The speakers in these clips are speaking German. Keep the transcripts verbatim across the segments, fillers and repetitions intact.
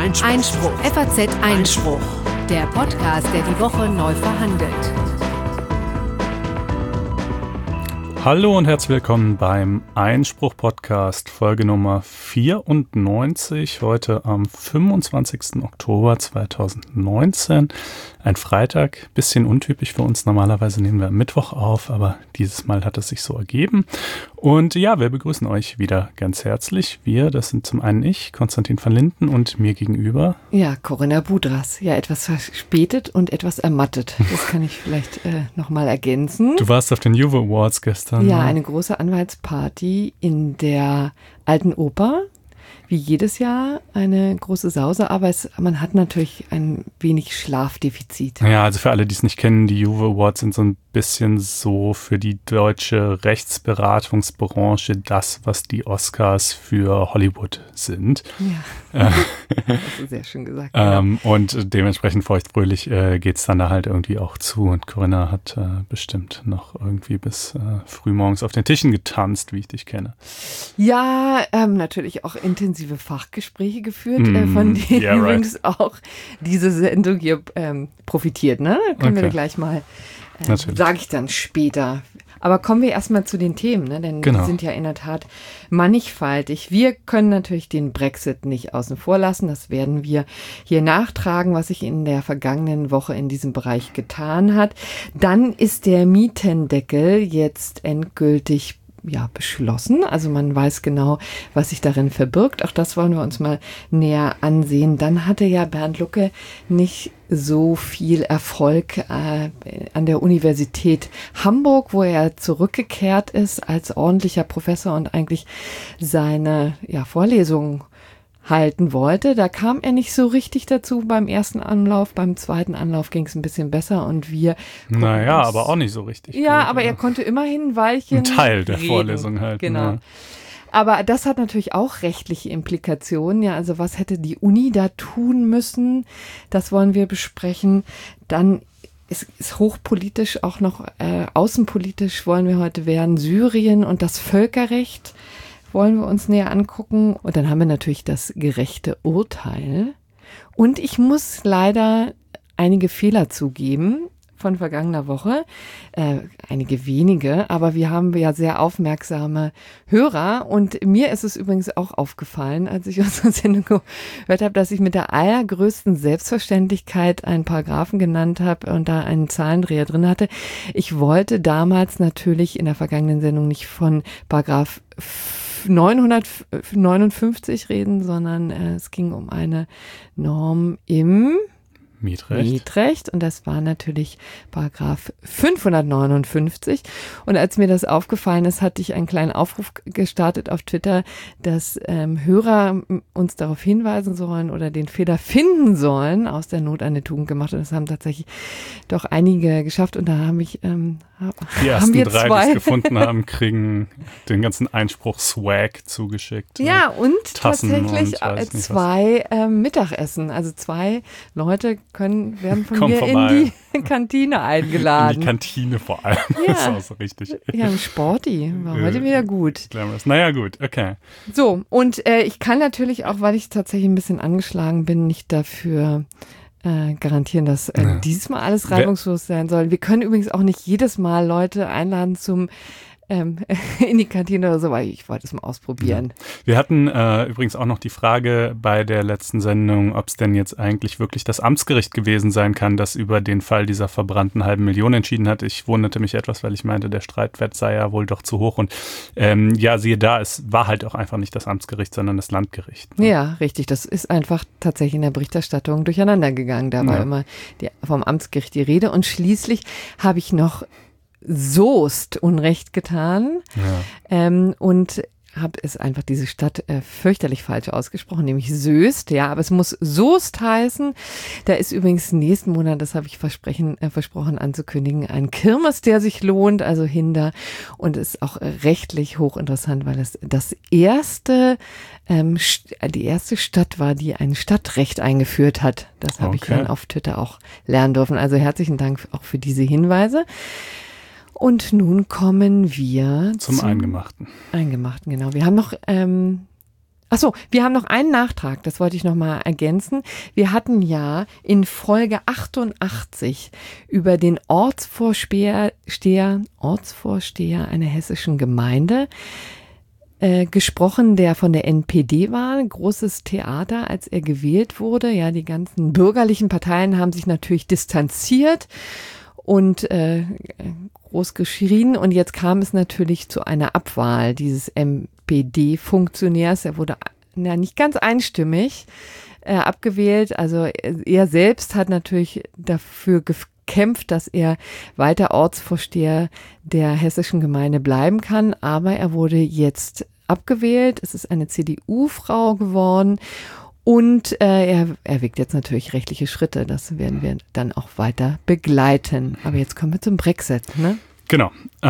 Einspruch. Einspruch. F A Z Einspruch. Der Podcast, der die Woche neu verhandelt. Hallo und herzlich willkommen beim Einspruch-Podcast, Folge Nummer vierundneunzig, heute am fünfundzwanzigsten Oktober zweitausendneunzehn. Ein Freitag, bisschen untypisch für uns. Normalerweise nehmen wir am Mittwoch auf, aber dieses Mal hat es sich so ergeben. Und ja, wir begrüßen euch wieder ganz herzlich. Wir, das sind zum einen ich, Konstantin van Linden, und mir gegenüber. Ja, Corinna Budras. Ja, etwas verspätet und etwas ermattet. Das kann ich vielleicht äh, nochmal ergänzen. Du warst auf den Juve Awards gestern. Ja, eine große Anwaltsparty in der Alten Oper. Wie jedes Jahr eine große Sause, aber es, man hat natürlich ein wenig Schlafdefizit. Ja, also für alle, die es nicht kennen, die Juve Awards sind so ein bisschen so für die deutsche Rechtsberatungsbranche das, was die Oscars für Hollywood sind. Ja, das hast du sehr schön gesagt. Ähm, und dementsprechend feuchtfröhlich äh, geht es dann da halt irgendwie auch zu. Und Corinna hat äh, bestimmt noch irgendwie bis äh, frühmorgens auf den Tischen getanzt, wie ich dich kenne. Ja, ähm, natürlich auch intensive Fachgespräche geführt, Mm, äh, von denen yeah, right. übrigens auch diese Sendung hier ähm, profitiert. Ne? Können Okay. wir gleich mal, äh, Natürlich. sage ich dann später. Aber kommen wir erstmal zu den Themen, ne? Denn Genau. die sind ja in der Tat mannigfaltig. Wir können natürlich den Brexit nicht außen vor lassen. Das werden wir hier nachtragen, was sich in der vergangenen Woche in diesem Bereich getan hat. Dann ist der Mietendeckel jetzt endgültig ja, beschlossen. Also man weiß genau, was sich darin verbirgt. Auch das wollen wir uns mal näher ansehen. Dann hatte ja Bernd Lucke nicht so viel Erfolg äh, an der Universität Hamburg, wo er zurückgekehrt ist als ordentlicher Professor und eigentlich seine ja, Vorlesungen halten wollte. Da kam er nicht so richtig dazu beim ersten Anlauf. Beim zweiten Anlauf ging es ein bisschen besser und wir Naja, uns- aber auch nicht so richtig. Ja, gut, aber er konnte immerhin ein Weilchen Ein Teil der reden. Vorlesung halten, Genau. ja. Aber das hat natürlich auch rechtliche Implikationen. Ja, also was hätte die Uni da tun müssen? Das wollen wir besprechen. Dann ist, ist hochpolitisch auch noch äh, außenpolitisch wollen wir heute werden. Syrien und das Völkerrecht wollen wir uns näher angucken. Und dann haben wir natürlich das gerechte Urteil. Und ich muss leider einige Fehler zugeben von vergangener Woche. Äh, einige wenige, aber wir haben ja sehr aufmerksame Hörer. Und mir ist es übrigens auch aufgefallen, als ich unsere Sendung gehört habe, dass ich mit der allergrößten Selbstverständlichkeit einen Paragraphen genannt habe und da einen Zahlendreher drin hatte. Ich wollte damals natürlich in der vergangenen Sendung nicht von Paragraph neunhundertneunundfünfzig reden, sondern äh, es ging um eine Norm im Mietrecht. Mietrecht und das war natürlich Paragraph fünfhundertneunundfünfzig. Und als mir das aufgefallen ist, hatte ich einen kleinen Aufruf gestartet auf Twitter, dass ähm, Hörer uns darauf hinweisen sollen oder den Fehler finden sollen, aus der Not eine Tugend gemacht. Und das haben tatsächlich doch einige geschafft. Und da habe ich ähm, Die haben ersten wir drei, die zwei. es gefunden haben, kriegen den ganzen Einspruch-Swag zugeschickt. Ja, und Tassen tatsächlich und weiß nicht was. zwei ähm, Mittagessen. Also zwei Leute können, werden von Komm mir vorbei. in die Kantine In eingeladen. die Kantine vor allem. Ja. Das ist auch so richtig Ja, Sporty. War heute Äh, wieder gut. glamorous. Naja, gut, okay. So, und äh, ich kann natürlich auch, weil ich tatsächlich ein bisschen angeschlagen bin, nicht dafür äh, garantieren, dass äh, Ja. dieses Mal alles reibungslos sein soll. Wir können übrigens auch nicht jedes Mal Leute einladen zum ähm, in die Kantine oder so, weil ich wollte es mal ausprobieren. Wir hatten äh, übrigens auch noch die Frage bei der letzten Sendung, ob es denn jetzt eigentlich wirklich das Amtsgericht gewesen sein kann, das über den Fall dieser verbrannten halben Million entschieden hat. Ich wunderte mich etwas, weil ich meinte, der Streitwert sei ja wohl doch zu hoch. Und ähm, ja, siehe da, es war halt auch einfach nicht das Amtsgericht, sondern das Landgericht. Ne? Ja, richtig. Das ist einfach tatsächlich in der Berichterstattung durcheinander gegangen. Da war Ja. immer die, vom Amtsgericht die Rede. Und schließlich habe ich noch Soest Unrecht getan. Ja. Ähm, und habe es einfach diese Stadt äh, fürchterlich falsch ausgesprochen, nämlich Soest, ja, aber es muss Soest heißen. Da ist übrigens nächsten Monat, das habe ich versprechen, äh, versprochen anzukündigen, ein Kirmes, der sich lohnt, also Hinder, und ist auch äh, rechtlich hochinteressant, weil es das erste, ähm, st- die erste Stadt war, die ein Stadtrecht eingeführt hat. Das habe ich Okay. dann auf Twitter auch lernen dürfen. Also herzlichen Dank auch für diese Hinweise. Und nun kommen wir Zum Eingemachten. Eingemachten, genau. Wir haben noch, ähm, Achso, wir haben noch einen Nachtrag, das wollte ich noch mal ergänzen. Wir hatten ja in Folge achtundachtzig über den Ortsvorsteher, Steher, Ortsvorsteher einer hessischen Gemeinde äh, gesprochen, der von der N P D war. Großes Theater, als er gewählt wurde. Ja, die ganzen bürgerlichen Parteien haben sich natürlich distanziert und äh, groß geschrien. Und jetzt kam es natürlich zu einer Abwahl dieses M P D-Funktionärs. Er wurde na, nicht ganz einstimmig äh, abgewählt. Also er selbst hat natürlich dafür gekämpft, dass er weiter Ortsvorsteher der hessischen Gemeinde bleiben kann. Aber er wurde jetzt abgewählt. Es ist eine C D U-Frau geworden. Und äh, er, er wägt jetzt natürlich rechtliche Schritte. Das werden wir dann auch weiter begleiten. Aber jetzt kommen wir zum Brexit, ne? Genau.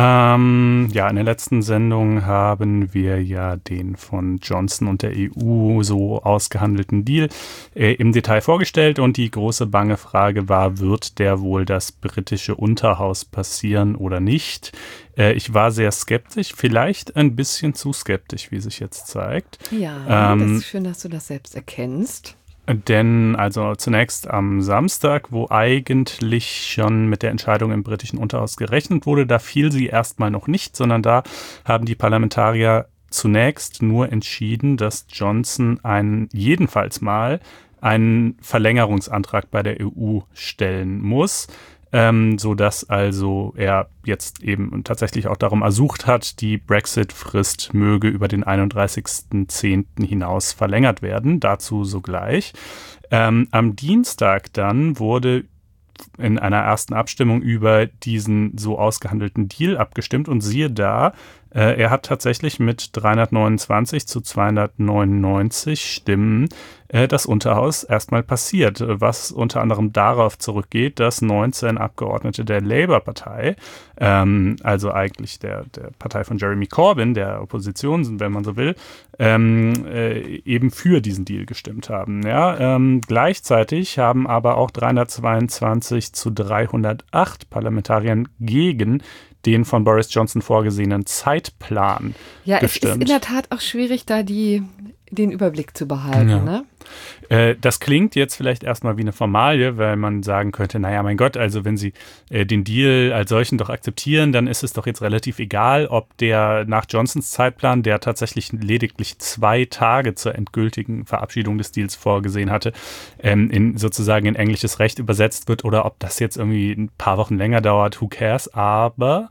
Ähm, ja, in der letzten Sendung haben wir ja den von Johnson und der E U so ausgehandelten Deal äh, im Detail vorgestellt und die große bange Frage war, wird der wohl das britische Unterhaus passieren oder nicht? Äh, ich war sehr skeptisch, vielleicht ein bisschen zu skeptisch, wie sich jetzt zeigt. Ja, ähm, das ist schön, dass du das selbst erkennst. Denn also zunächst am Samstag, wo eigentlich schon mit der Entscheidung im britischen Unterhaus gerechnet wurde, da fiel sie erstmal noch nicht, sondern da haben die Parlamentarier zunächst nur entschieden, dass Johnson einen, jedenfalls mal einen Verlängerungsantrag bei der E U stellen muss. Ähm, so dass also er jetzt eben tatsächlich auch darum ersucht hat, die Brexit-Frist möge über den einunddreißigsten zehnten hinaus verlängert werden. Dazu sogleich. Ähm, am Dienstag dann wurde in einer ersten Abstimmung über diesen so ausgehandelten Deal abgestimmt und siehe da, äh, er hat tatsächlich mit dreihundertneunundzwanzig zu zweihundertneunundneunzig Stimmen äh, das Unterhaus erstmal passiert, was unter anderem darauf zurückgeht, dass neunzehn Abgeordnete der Labour-Partei, ähm, also eigentlich der, der Partei von Jeremy Corbyn, der Opposition sind, wenn man so will, ähm, äh, eben für diesen Deal gestimmt haben. Ja, ähm, gleichzeitig haben aber auch dreihundertzweiundzwanzig zu dreihundertacht Parlamentariern gegen den von Boris Johnson vorgesehenen Zeitplan ja, gestimmt. Ja, es ist in der Tat auch schwierig, da die, den Überblick zu behalten, ja. ne? Äh, das klingt jetzt vielleicht erstmal wie eine Formalie, weil man sagen könnte, naja, mein Gott, also wenn Sie äh, den Deal als solchen doch akzeptieren, dann ist es doch jetzt relativ egal, ob der nach Johnsons Zeitplan, der tatsächlich lediglich zwei Tage zur endgültigen Verabschiedung des Deals vorgesehen hatte, ähm, in sozusagen in englisches Recht übersetzt wird oder ob das jetzt irgendwie ein paar Wochen länger dauert, who cares, aber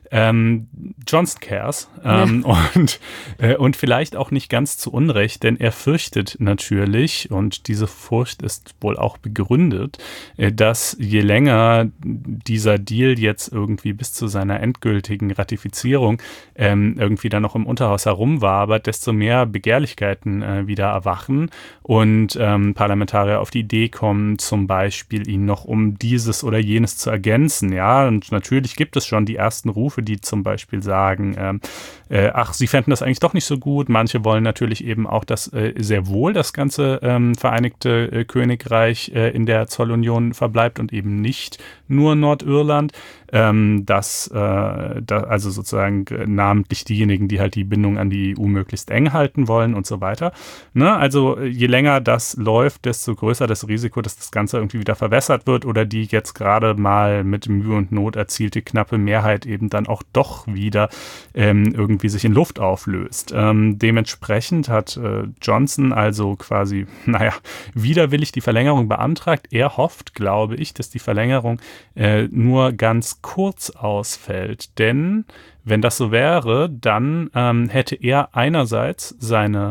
Ähm, Johnson cares ähm, ja. und, äh, und vielleicht auch nicht ganz zu Unrecht, denn er fürchtet natürlich, und diese Furcht ist wohl auch begründet, äh, dass je länger dieser Deal jetzt irgendwie bis zu seiner endgültigen Ratifizierung ähm, irgendwie dann noch im Unterhaus herumwabert, desto mehr Begehrlichkeiten äh, wieder erwachen und ähm, Parlamentarier auf die Idee kommen, zum Beispiel ihn noch um dieses oder jenes zu ergänzen. Ja, und natürlich gibt es schon die ersten Rufe, die zum Beispiel sagen, ähm, äh, ach, sie fänden das eigentlich doch nicht so gut. Manche wollen natürlich eben auch, dass äh, sehr wohl das ganze ähm, Vereinigte äh, Königreich äh, in der Zollunion verbleibt und eben nicht nur Nordirland. Ähm, dass, äh, da, also sozusagen äh, namentlich diejenigen, die halt die Bindung an die E U möglichst eng halten wollen und so weiter. Ne? Also je länger das läuft, desto größer das Risiko, dass das Ganze irgendwie wieder verwässert wird oder die jetzt gerade mal mit Mühe und Not erzielte knappe Mehrheit eben dann auch doch wieder ähm, irgendwie sich in Luft auflöst. Ähm, dementsprechend hat äh, Johnson also quasi, naja, widerwillig die Verlängerung beantragt. Er hofft, glaube ich, dass die Verlängerung äh, nur ganz kurz ausfällt, denn wenn das so wäre, dann ähm, hätte er einerseits seine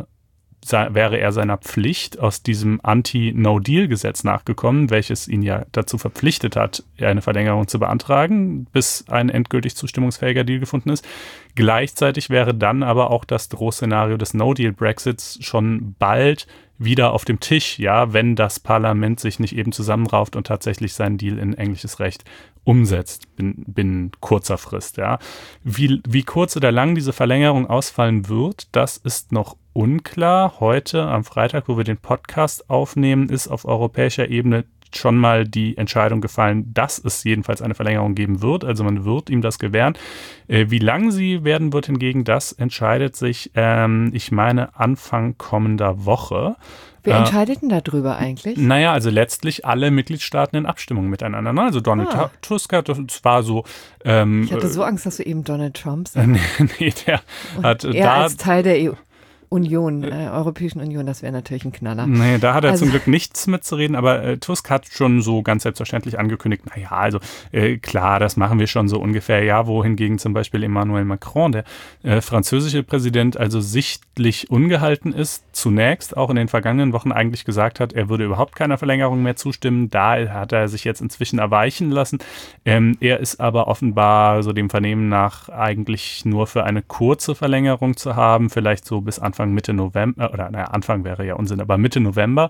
wäre er seiner Pflicht aus diesem Anti-No-Deal-Gesetz nachgekommen, welches ihn ja dazu verpflichtet hat, eine Verlängerung zu beantragen, bis ein endgültig zustimmungsfähiger Deal gefunden ist. Gleichzeitig wäre dann aber auch das Drohszenario des No-Deal-Brexits schon bald wieder auf dem Tisch, ja, wenn das Parlament sich nicht eben zusammenrauft und tatsächlich seinen Deal in englisches Recht umsetzt, binnen, binnen kurzer Frist, ja. Wie, wie kurz oder lang diese Verlängerung ausfallen wird, das ist noch unklar. Heute, am Freitag, wo wir den Podcast aufnehmen, ist auf europäischer Ebene schon mal die Entscheidung gefallen, dass es jedenfalls eine Verlängerung geben wird. Also man wird ihm das gewähren. Äh, wie lang sie werden wird hingegen, das entscheidet sich, ähm, ich meine, Anfang kommender Woche. Wer entscheidet denn darüber eigentlich? Naja, also letztlich alle Mitgliedstaaten in Abstimmung miteinander. Ne? Also Donald ah. Tusk hat zwar so... Ähm, ich hatte so Angst, dass du eben Donald Trump sagst. nee, nee, der Und hat er da... als Teil der E U. Union, äh, Europäischen Union, das wäre natürlich ein Knaller. Nee, da hat er also, zum Glück nichts mitzureden, aber äh, Tusk hat schon so ganz selbstverständlich angekündigt, naja, also äh, klar, das machen wir schon so ungefähr, ja, wohingegen zum Beispiel Emmanuel Macron, der äh, französische Präsident, also sichtlich ungehalten ist, zunächst auch in den vergangenen Wochen eigentlich gesagt hat, er würde überhaupt keiner Verlängerung mehr zustimmen, da hat er sich jetzt inzwischen erweichen lassen. Ähm, er ist aber offenbar so dem Vernehmen nach eigentlich nur für eine kurze Verlängerung zu haben, vielleicht so bis Anfang Anfang, Mitte November, oder naja, Anfang wäre ja Unsinn, aber Mitte November,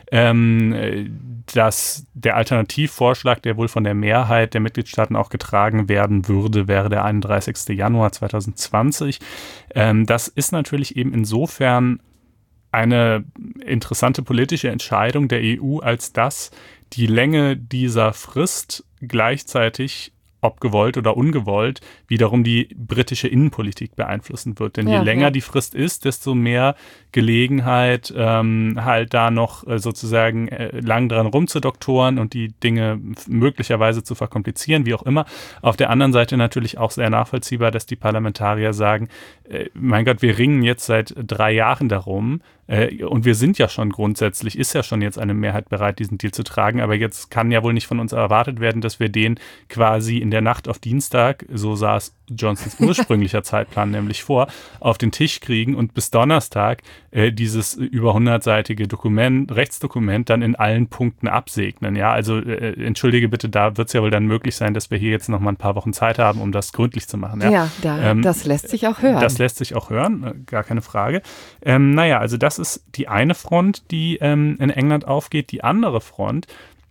ähm, dass der Alternativvorschlag, der wohl von der Mehrheit der Mitgliedstaaten auch getragen werden würde, wäre der einunddreißigster Januar zweitausendzwanzig. Ähm, das ist natürlich eben insofern eine interessante politische Entscheidung der E U, als dass die Länge dieser Frist gleichzeitig, ob gewollt oder ungewollt, wiederum die britische Innenpolitik beeinflussen wird. Denn ja, je länger ja. die Frist ist, desto mehr Gelegenheit, ähm, halt da noch äh, sozusagen äh, lang dran rumzudoktoren und die Dinge möglicherweise zu verkomplizieren, wie auch immer. Auf der anderen Seite natürlich auch sehr nachvollziehbar, dass die Parlamentarier sagen, äh, mein Gott, wir ringen jetzt seit drei Jahren darum, äh, und wir sind ja schon grundsätzlich, ist ja schon jetzt eine Mehrheit bereit, diesen Deal zu tragen, aber jetzt kann ja wohl nicht von uns erwartet werden, dass wir den quasi in der Nacht auf Dienstag, so sah es Johnsons ursprünglicher Zeitplan nämlich vor, auf den Tisch kriegen und bis Donnerstag äh, dieses über hundertseitige Dokument, Rechtsdokument dann in allen Punkten absegnen. Ja, also äh, entschuldige bitte, da wird es ja wohl dann möglich sein, dass wir hier jetzt noch mal ein paar Wochen Zeit haben, um das gründlich zu machen. Ja, ja da, ähm, das lässt sich auch hören. Das lässt sich auch hören, gar keine Frage. Ähm, naja, also das ist die eine Front, die ähm, in England aufgeht. Die andere Front,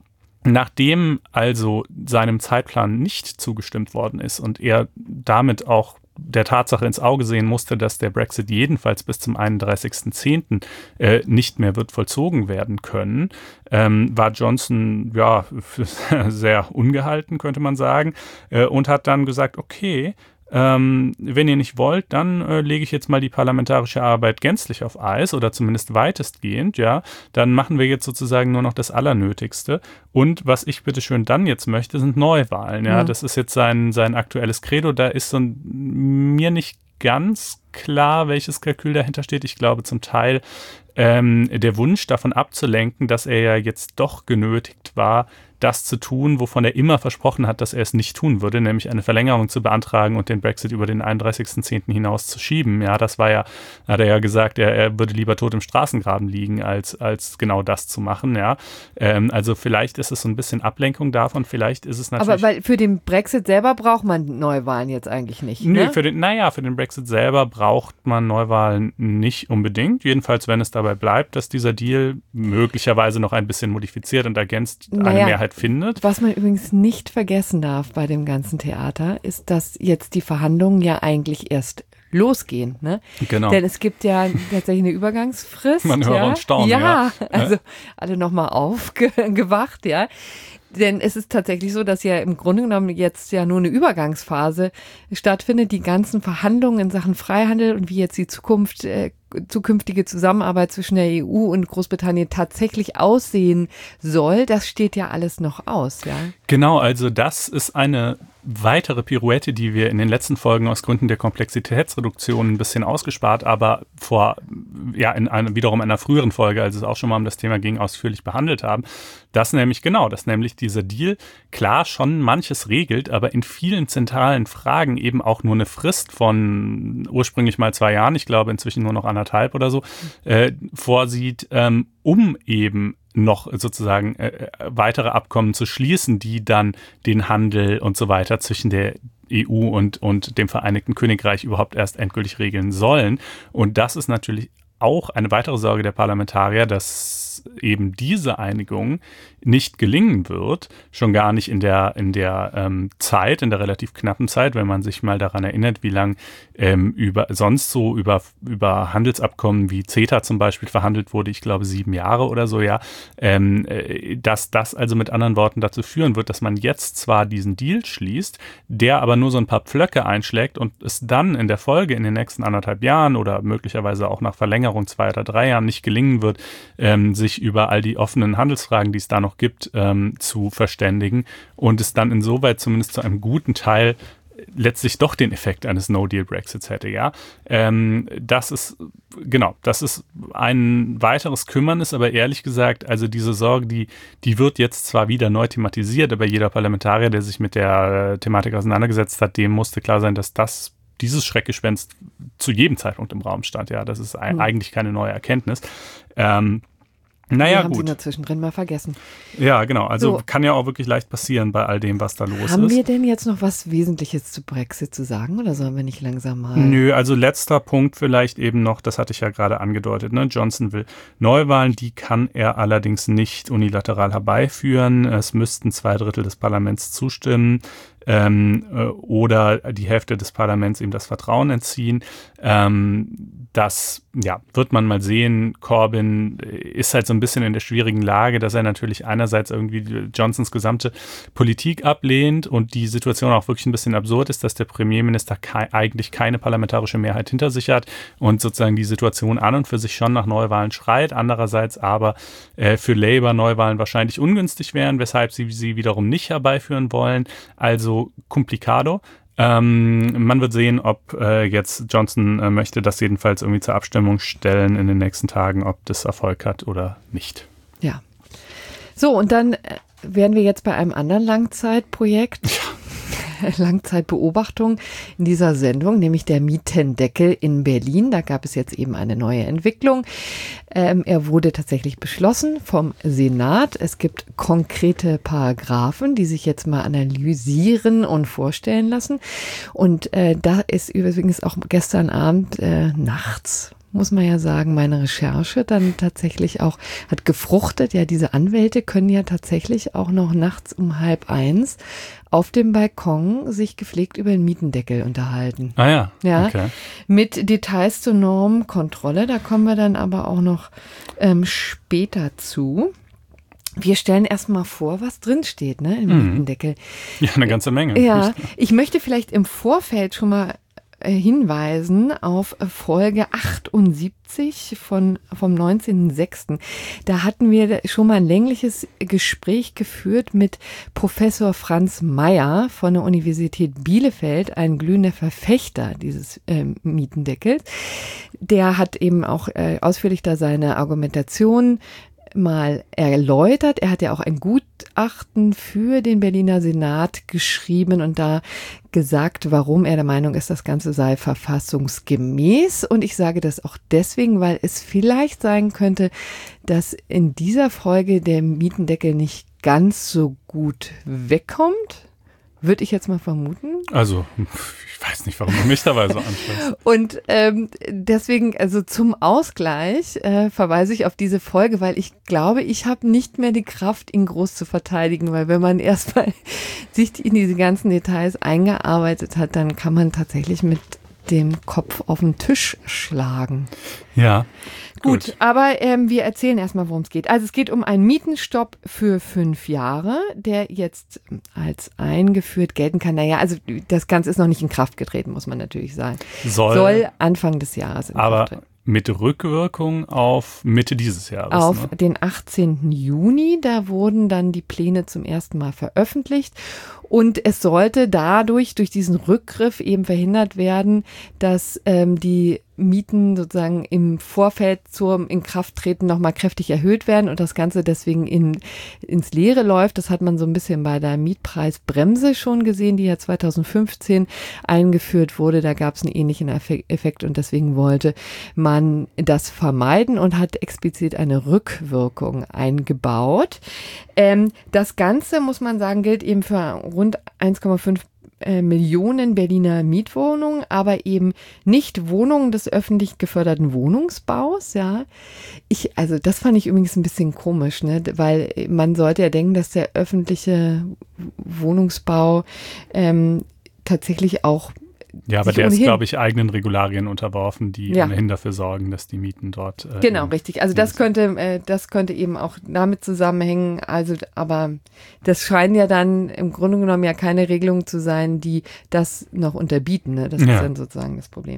nachdem also seinem Zeitplan nicht zugestimmt worden ist und er damit auch der Tatsache ins Auge sehen musste, dass der Brexit jedenfalls bis zum einunddreißigsten zehnten äh, nicht mehr wird vollzogen werden können, ähm, war Johnson ja sehr ungehalten, könnte man sagen, äh, und hat dann gesagt, okay, Ähm, wenn ihr nicht wollt, dann äh, lege ich jetzt mal die parlamentarische Arbeit gänzlich auf Eis oder zumindest weitestgehend, ja, dann machen wir jetzt sozusagen nur noch das Allernötigste und was ich bitte schön dann jetzt möchte, sind Neuwahlen, ja, ja. Das ist jetzt sein, sein aktuelles Credo, da ist so ein, mir nicht ganz klar, welches Kalkül dahinter steht, ich glaube zum Teil ähm, der Wunsch davon abzulenken, dass er ja jetzt doch genötigt war, das zu tun, wovon er immer versprochen hat, dass er es nicht tun würde, nämlich eine Verlängerung zu beantragen und den Brexit über den einunddreißigsten zehnten hinaus zu schieben. Ja, das war ja, hat er ja gesagt, er, er würde lieber tot im Straßengraben liegen, als, als genau das zu machen. Ja, ähm, also vielleicht ist es so ein bisschen Ablenkung davon, vielleicht ist es natürlich... Aber weil für den Brexit selber braucht man Neuwahlen jetzt eigentlich nicht, ne? Nee, für den, naja, für den Brexit selber braucht man Neuwahlen nicht unbedingt, jedenfalls wenn es dabei bleibt, dass dieser Deal möglicherweise noch ein bisschen modifiziert und ergänzt naja. eine Mehrheit findet. Was man übrigens nicht vergessen darf bei dem ganzen Theater, ist, dass jetzt die Verhandlungen ja eigentlich erst losgehen. Ne? Genau. Denn es gibt ja tatsächlich eine Übergangsfrist. Man hört ja? und staunt. Ja, ja. also alle nochmal aufgewacht, ja. Denn es ist tatsächlich so, dass ja im Grunde genommen jetzt ja nur eine Übergangsphase stattfindet. Die ganzen Verhandlungen in Sachen Freihandel und wie jetzt die Zukunft, äh, zukünftige Zusammenarbeit zwischen der E U und Großbritannien tatsächlich aussehen soll, das steht ja alles noch aus, ja. Genau, also das ist eine weitere Pirouette, die wir in den letzten Folgen aus Gründen der Komplexitätsreduktion ein bisschen ausgespart, aber vor, ja, in einer, wiederum einer früheren Folge, als es auch schon mal um das Thema ging, ausführlich behandelt haben. Das nämlich, genau, dass nämlich dieser Deal klar schon manches regelt, aber in vielen zentralen Fragen eben auch nur eine Frist von ursprünglich mal zwei Jahren, ich glaube inzwischen nur noch anderthalb oder so, äh, vorsieht, ähm, um eben noch sozusagen äh, weitere Abkommen zu schließen, die dann den Handel und so weiter zwischen der E U und, und dem Vereinigten Königreich überhaupt erst endgültig regeln sollen. Und das ist natürlich auch eine weitere Sorge der Parlamentarier, dass dass eben diese Einigung nicht gelingen wird, schon gar nicht in der, in der ähm, Zeit, in der relativ knappen Zeit, wenn man sich mal daran erinnert, wie lang ähm, über, sonst so über, über Handelsabkommen wie CETA zum Beispiel verhandelt wurde, ich glaube sieben Jahre oder so, ja, ähm, dass das also mit anderen Worten dazu führen wird, dass man jetzt zwar diesen Deal schließt, der aber nur so ein paar Pflöcke einschlägt und es dann in der Folge in den nächsten anderthalb Jahren oder möglicherweise auch nach Verlängerung zwei oder drei Jahren nicht gelingen wird, ähm, sich über all die offenen Handelsfragen, die es da noch gibt, ähm, zu verständigen und es dann insoweit zumindest zu einem guten Teil letztlich doch den Effekt eines No-Deal-Brexits hätte, ja. Ähm, das ist, genau, das ist ein weiteres Kümmernis, aber ehrlich gesagt, also diese Sorge, die, die wird jetzt zwar wieder neu thematisiert, aber jeder Parlamentarier, der sich mit der Thematik auseinandergesetzt hat, dem musste klar sein, dass das dieses Schreckgespenst zu jedem Zeitpunkt im Raum stand, ja. Das ist mhm. eigentlich keine neue Erkenntnis. Ähm, Naja, haben gut. Sie nur zwischendrin mal vergessen. Ja, genau. Also so. Kann ja auch wirklich leicht passieren bei all dem, was da los haben ist. Haben wir denn jetzt noch was Wesentliches zu Brexit zu sagen oder sollen wir nicht langsam mal? Nö, also letzter Punkt vielleicht eben noch, das hatte ich ja gerade angedeutet, ne? Johnson will Neuwahlen, die kann er allerdings nicht unilateral herbeiführen. Es müssten zwei Drittel des Parlaments zustimmen. Ähm, äh, oder die Hälfte des Parlaments ihm das Vertrauen entziehen. Ähm, das ja, wird man mal sehen. Corbyn ist halt so ein bisschen in der schwierigen Lage, dass er natürlich einerseits irgendwie Johnsons gesamte Politik ablehnt und die Situation auch wirklich ein bisschen absurd ist, dass der Premierminister kei- eigentlich keine parlamentarische Mehrheit hinter sich hat und sozusagen die Situation an und für sich schon nach Neuwahlen schreit. Andererseits aber äh, für Labour Neuwahlen wahrscheinlich ungünstig wären, weshalb sie sie wiederum nicht herbeiführen wollen. Also complicado. Ähm, man wird sehen, ob äh, jetzt Johnson äh, möchte das jedenfalls irgendwie zur Abstimmung stellen in den nächsten Tagen, ob das Erfolg hat oder nicht. Ja. So, und dann wären wir jetzt bei einem anderen Langzeitprojekt. Ja. Langzeitbeobachtung in dieser Sendung, nämlich der Mietendeckel in Berlin. Da gab es jetzt eben eine neue Entwicklung. Ähm, er wurde tatsächlich beschlossen vom Senat. Es gibt konkrete Paragraphen, die sich jetzt mal analysieren und vorstellen lassen. Und äh, da ist übrigens auch gestern Abend äh, nachts, muss man ja sagen, meine Recherche dann tatsächlich auch hat gefruchtet. Ja, diese Anwälte können ja tatsächlich auch noch nachts um halb eins auf dem Balkon sich gepflegt über den Mietendeckel unterhalten. Ah ja, ja okay. Mit Details zur Normkontrolle, da kommen wir dann aber auch noch ähm, später zu. Wir stellen erstmal vor, was drinsteht, ne, im mhm. Mietendeckel. Ja, eine ganze Menge. Ja, ich möchte vielleicht im Vorfeld schon mal hinweisen auf Folge achtundsiebzig von, vom neunzehnten sechsten Da hatten wir schon mal ein längliches Gespräch geführt mit Professor Franz Mayer von der Universität Bielefeld, ein glühender Verfechter dieses äh, Mietendeckels. Der hat eben auch äh, ausführlich da seine Argumentation mal erläutert. Er hat ja auch ein Gutachten für den Berliner Senat geschrieben und da gesagt, warum er der Meinung ist, das Ganze sei verfassungsgemäß. Und ich sage das auch deswegen, weil es vielleicht sein könnte, dass in dieser Folge der Mietendeckel nicht ganz so gut wegkommt. Würde ich jetzt mal vermuten. Also, ich weiß nicht, warum du mich dabei so anschaust. Und ähm, deswegen, also zum Ausgleich äh, verweise ich auf diese Folge, weil ich glaube, ich habe nicht mehr die Kraft, ihn groß zu verteidigen, weil wenn man erstmal sich in diese ganzen Details eingearbeitet hat, dann kann man tatsächlich mit dem Kopf auf den Tisch schlagen. Ja. Gut, Gut, aber ähm, wir erzählen erstmal, worum es geht. Also es geht um einen Mietenstopp für fünf Jahre, der jetzt als eingeführt gelten kann. Naja, also das Ganze ist noch nicht in Kraft getreten, muss man natürlich sagen. Soll, Soll Anfang des Jahres in aber Kraft treten. Mit Rückwirkung auf Mitte dieses Jahres. Auf ne? den achtzehnten Juni, da wurden dann die Pläne zum ersten Mal veröffentlicht. Und es sollte dadurch, durch diesen Rückgriff eben verhindert werden, dass ähm, die Mieten sozusagen im Vorfeld zum Inkrafttreten nochmal kräftig erhöht werden und das Ganze deswegen in, ins Leere läuft. Das hat man so ein bisschen bei der Mietpreisbremse schon gesehen, die ja zweitausendfünfzehn eingeführt wurde. Da gab es einen ähnlichen Effekt und deswegen wollte man das vermeiden und hat explizit eine Rückwirkung eingebaut. Ähm, das Ganze, muss man sagen, gilt eben für rund eins Komma fünf äh, Millionen Berliner Mietwohnungen, aber eben nicht Wohnungen des öffentlich geförderten Wohnungsbaus, ja. Ich, also das fand ich übrigens ein bisschen komisch, ne, weil man sollte ja denken, dass der öffentliche Wohnungsbau ähm, tatsächlich auch Ja, aber der ist, glaube ich, eigenen Regularien unterworfen, die ja. ohnehin dafür sorgen, dass die Mieten dort äh, Genau, richtig. Also das könnte, äh, das könnte eben auch damit zusammenhängen. Also, aber das scheinen ja dann im Grunde genommen ja keine Regelungen zu sein, die das noch unterbieten. Ne? Das ja. ist dann sozusagen das Problem.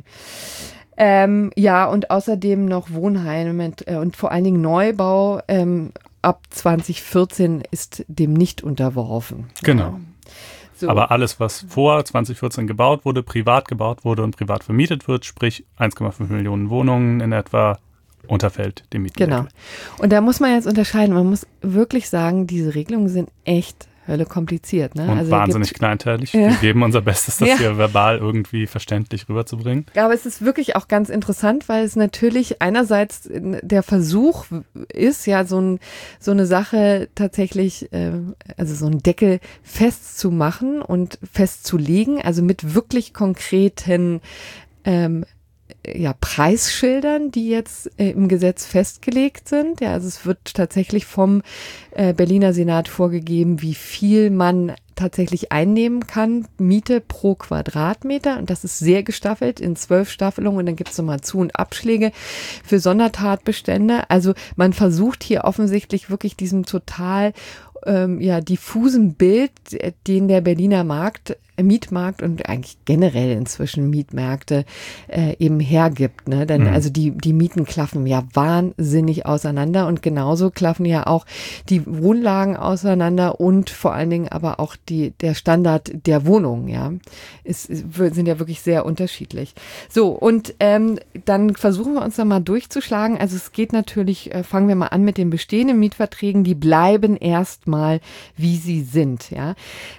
Ähm, ja, und außerdem noch Wohnheime äh, und vor allen Dingen Neubau ähm, ab zwanzig vierzehn ist dem nicht unterworfen. Genau. Ja. So. Aber alles, was vor zwanzig vierzehn gebaut wurde, privat gebaut wurde und privat vermietet wird, sprich eins Komma fünf Millionen Wohnungen in etwa, unterfällt dem Mietendeckel. Genau. Und da muss man jetzt unterscheiden. Man muss wirklich sagen, diese Regelungen sind echt Hölle kompliziert. Ne? Und also wahnsinnig kleinteilig. Ja. Wir geben unser Bestes, das ja. hier verbal irgendwie verständlich rüberzubringen. Ja, aber es ist wirklich auch ganz interessant, weil es natürlich einerseits der Versuch ist, ja, so, ein, so eine Sache tatsächlich, äh, also so einen Deckel festzumachen und festzulegen, also mit wirklich konkreten ähm, ja, Preisschildern, die jetzt äh, im Gesetz festgelegt sind. Ja, also es wird tatsächlich vom äh, Berliner Senat vorgegeben, wie viel man tatsächlich einnehmen kann, Miete pro Quadratmeter. Und das ist sehr gestaffelt in zwölf Staffelungen. Und dann gibt es nochmal Zu- und Abschläge für Sondertatbestände. Also man versucht hier offensichtlich wirklich diesem total ähm, ja, diffusen Bild, den der Berliner Markt Mietmarkt und eigentlich generell inzwischen Mietmärkte äh, eben hergibt, ne? Denn mhm. also die die Mieten klaffen ja wahnsinnig auseinander und genauso klaffen ja auch die Wohnlagen auseinander und vor allen Dingen aber auch die der Standard der Wohnung, ja, ist, sind ja wirklich sehr unterschiedlich. So, und ähm, dann versuchen wir uns da mal durchzuschlagen. Also es geht natürlich, äh, fangen wir mal an mit den bestehenden Mietverträgen, die bleiben erstmal, wie sie sind, ja.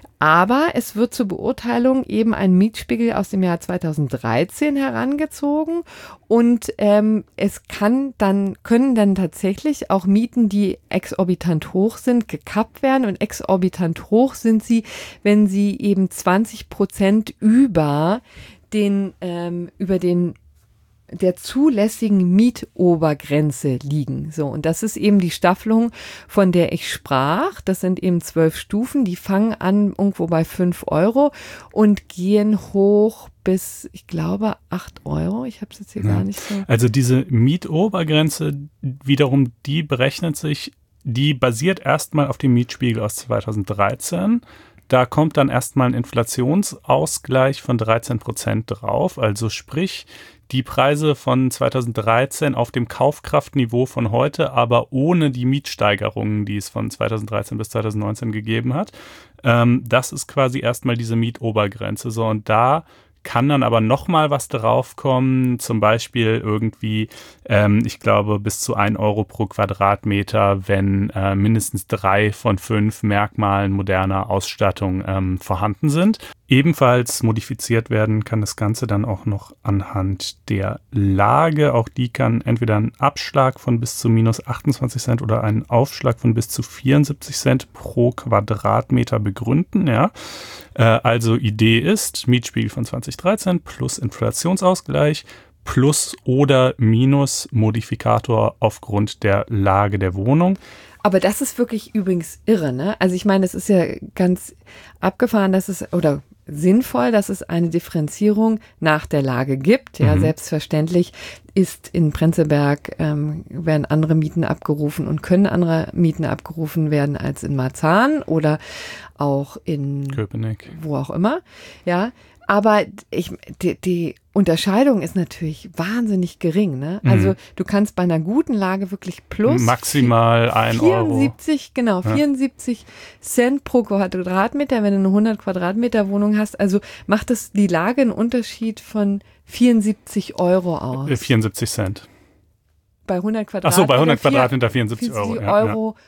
Aber es wird zur Beurteilung eben ein Mietspiegel aus dem Jahr zweitausenddreizehn herangezogen und ähm, es kann dann, können dann tatsächlich auch Mieten, die exorbitant hoch sind, gekappt werden und exorbitant hoch sind sie, wenn sie eben zwanzig Prozent über den, ähm, über den der zulässigen Mietobergrenze liegen. So, und das ist eben die Staffelung, von der ich sprach. Das sind eben zwölf Stufen, die fangen an irgendwo bei fünf Euro und gehen hoch bis, ich glaube, acht Euro. Ich habe es jetzt hier ja. gar nicht so. Also diese Mietobergrenze wiederum, die berechnet sich, die basiert erstmal auf dem Mietspiegel aus zweitausenddreizehn. Da kommt dann erstmal ein Inflationsausgleich von dreizehn Prozent drauf, also sprich die Preise von zweitausenddreizehn auf dem Kaufkraftniveau von heute, aber ohne die Mietsteigerungen, die es von zweitausenddreizehn bis zweitausendneunzehn gegeben hat. Ähm, das ist quasi erstmal diese Mietobergrenze. So, und da kann dann aber nochmal was draufkommen, zum Beispiel irgendwie, ähm, ich glaube, bis zu ein Euro pro Quadratmeter, wenn äh, mindestens drei von fünf Merkmalen moderner Ausstattung ähm, vorhanden sind. Ebenfalls modifiziert werden kann das Ganze dann auch noch anhand der Lage. Auch die kann entweder einen Abschlag von bis zu minus achtundzwanzig Cent oder einen Aufschlag von bis zu vierundsiebzig Cent pro Quadratmeter begründen. Ja. Äh, also Idee ist Mietspiegel von zweitausenddreizehn plus Inflationsausgleich plus oder minus Modifikator aufgrund der Lage der Wohnung. Aber das ist wirklich übrigens irre, ne? Also ich meine, es ist ja ganz abgefahren, dass es, oder sinnvoll, dass es eine Differenzierung nach der Lage gibt. Ja, mhm. Selbstverständlich ist in Prenzlberg, ähm, werden andere Mieten abgerufen und können andere Mieten abgerufen werden als in Marzahn oder auch in Köpenick, wo auch immer. Ja, aber ich, die, die Unterscheidung ist natürlich wahnsinnig gering. Ne? Also mhm. du kannst bei einer guten Lage wirklich plus maximal ein Euro. vierundsiebzig, genau, ja. vierundsiebzig Cent pro Quadratmeter, wenn du eine hundert Quadratmeter Wohnung hast. Also macht das die Lage einen Unterschied von vierundsiebzig Euro aus. vierundsiebzig Cent. Bei hundert Quadratmeter. Ach so, bei hundert Quadratmeter vierundsiebzig Euro. vierundsiebzig Euro ja,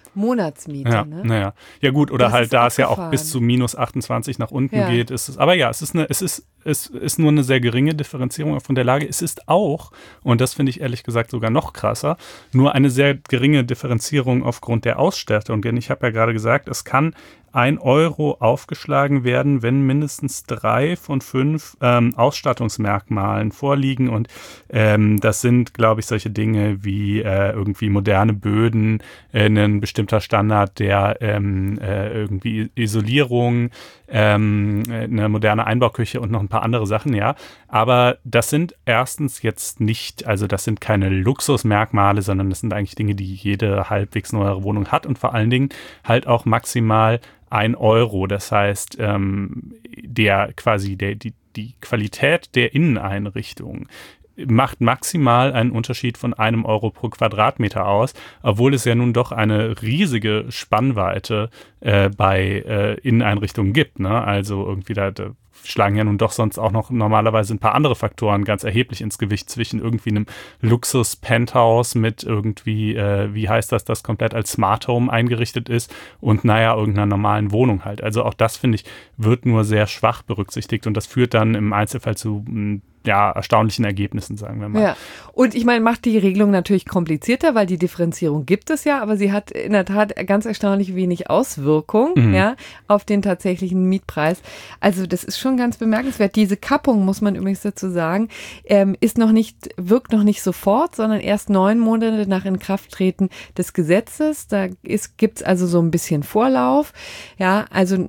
Monatsmiete. Ja, ne? naja. Ja gut, oder Das halt, ist da es ja auch abgefahren. bis zu minus achtundzwanzig nach unten Ja. geht, ist es, aber ja, es ist eine, es ist, es ist nur eine sehr geringe Differenzierung von der Lage. Es ist auch, und das finde ich ehrlich gesagt sogar noch krasser, nur eine sehr geringe Differenzierung aufgrund der Ausstattung. Denn ich habe ja gerade gesagt, es kann ein Euro aufgeschlagen werden, wenn mindestens drei von fünf ähm, Ausstattungsmerkmalen vorliegen. Und ähm, das sind, glaube ich, solche Dinge wie äh, irgendwie moderne Böden, äh, ein bestimmter Standard der ähm, äh, irgendwie Isolierung, ähm, eine moderne Einbauküche und noch ein paar andere Sachen, ja. Aber das sind erstens jetzt nicht, also das sind keine Luxusmerkmale, sondern das sind eigentlich Dinge, die jede halbwegs neuere Wohnung hat und vor allen Dingen halt auch maximal ein Euro. Das heißt, ähm, der quasi der, die, die Qualität der Inneneinrichtung macht maximal einen Unterschied von einem Euro pro Quadratmeter aus, obwohl es ja nun doch eine riesige Spannweite äh, bei äh, Inneneinrichtungen gibt. Ne? Also irgendwie da, da schlagen ja nun doch sonst auch noch normalerweise ein paar andere Faktoren ganz erheblich ins Gewicht zwischen irgendwie einem Luxus-Penthouse mit irgendwie, äh, wie heißt das, das komplett als Smart Home eingerichtet ist und naja, irgendeiner normalen Wohnung halt. Also auch das, finde ich, wird nur sehr schwach berücksichtigt und das führt dann im Einzelfall zu mh, ja, erstaunlichen Ergebnissen, sagen wir mal. Ja, und ich meine, macht die Regelung natürlich komplizierter, weil die Differenzierung gibt es ja, aber sie hat in der Tat ganz erstaunlich wenig Auswirkung Mhm. ja, auf den tatsächlichen Mietpreis. Also das ist schon ganz bemerkenswert. Diese Kappung, muss man übrigens dazu sagen, ähm, ist noch nicht, wirkt noch nicht sofort, sondern erst neun Monate nach Inkrafttreten des Gesetzes. Da gibt es also so ein bisschen Vorlauf. Ja, also,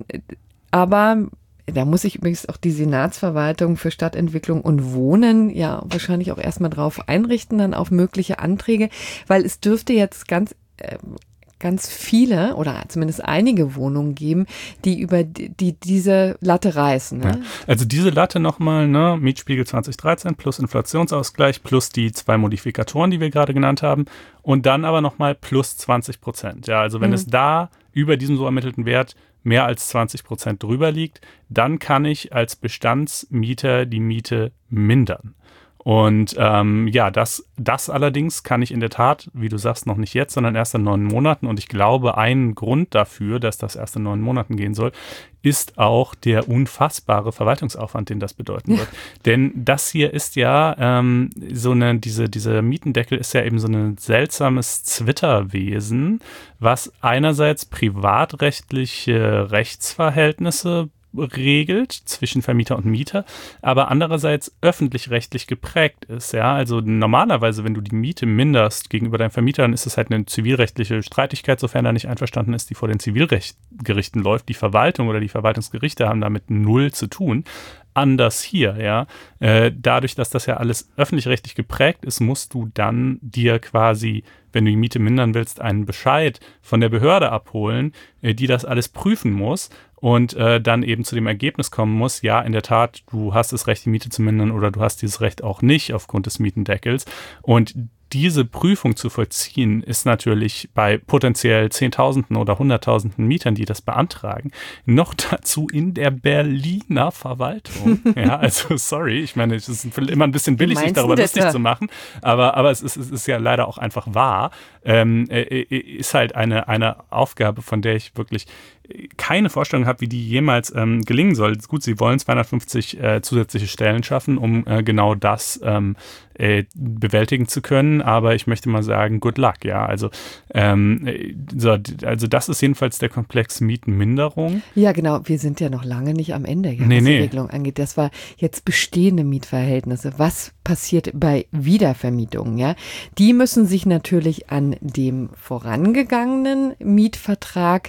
aber da muss sich übrigens auch die Senatsverwaltung für Stadtentwicklung und Wohnen ja wahrscheinlich auch erstmal drauf einrichten, dann auf mögliche Anträge, weil es dürfte jetzt ganz, äh, ganz viele oder zumindest einige Wohnungen geben, die über die, die diese Latte reißen. Ne? Ja. Also diese Latte nochmal, ne, Mietspiegel zwanzig dreizehn plus Inflationsausgleich plus die zwei Modifikatoren, die wir gerade genannt haben und dann aber nochmal plus zwanzig Prozent. Ja, also wenn Mhm. es da über diesem so ermittelten Wert mehr als zwanzig Prozent drüber liegt, dann kann ich als Bestandsmieter die Miete mindern. Und ähm, ja, das, das allerdings kann ich in der Tat, wie du sagst, noch nicht jetzt, sondern erst in neun Monaten. Und ich glaube, ein Grund dafür, dass das erst in neun Monaten gehen soll, ist auch der unfassbare Verwaltungsaufwand, den das bedeuten wird. Denn das hier ist ja ähm, so eine, diese, diese Mietendeckel ist ja eben so ein seltsames Zwitterwesen, was einerseits privatrechtliche Rechtsverhältnisse regelt zwischen Vermieter und Mieter, aber andererseits öffentlich-rechtlich geprägt ist. Ja, also normalerweise, wenn du die Miete minderst gegenüber deinem Vermieter, dann ist es halt eine zivilrechtliche Streitigkeit, sofern er nicht einverstanden ist, die vor den Zivilgerichten läuft. Die Verwaltung oder die Verwaltungsgerichte haben damit null zu tun. Anders hier, ja. Äh, dadurch, dass das ja alles öffentlich-rechtlich geprägt ist, musst du dann dir quasi, wenn du die Miete mindern willst, einen Bescheid von der Behörde abholen, äh, die das alles prüfen muss und äh, dann eben zu dem Ergebnis kommen muss, ja, in der Tat, du hast das Recht, die Miete zu mindern oder du hast dieses Recht auch nicht aufgrund des Mietendeckels. Und diese Prüfung zu vollziehen, ist natürlich bei potenziell Zehntausenden oder Hunderttausenden Mietern, die das beantragen, noch dazu in der Berliner Verwaltung. Ja, also sorry, ich meine, es ist immer ein bisschen billig, sich darüber lustig zu machen, aber, aber es, ist, es ist ja leider auch einfach wahr. Ähm, äh, ist halt eine, eine Aufgabe, von der ich wirklich keine Vorstellung habe, wie die jemals ähm, gelingen soll. Gut, sie wollen zweihundertfünfzig äh, zusätzliche Stellen schaffen, um äh, genau das ähm, äh, bewältigen zu können, aber ich möchte mal sagen, good luck, ja. Also, ähm, so, also das ist jedenfalls der Komplex Mietenminderung. Ja, genau. Wir sind ja noch lange nicht am Ende, ja, Nee, was nee. die Regelung angeht. Das war jetzt bestehende Mietverhältnisse. Was passiert bei Wiedervermietungen? Ja, die müssen sich natürlich an dem vorangegangenen Mietvertrag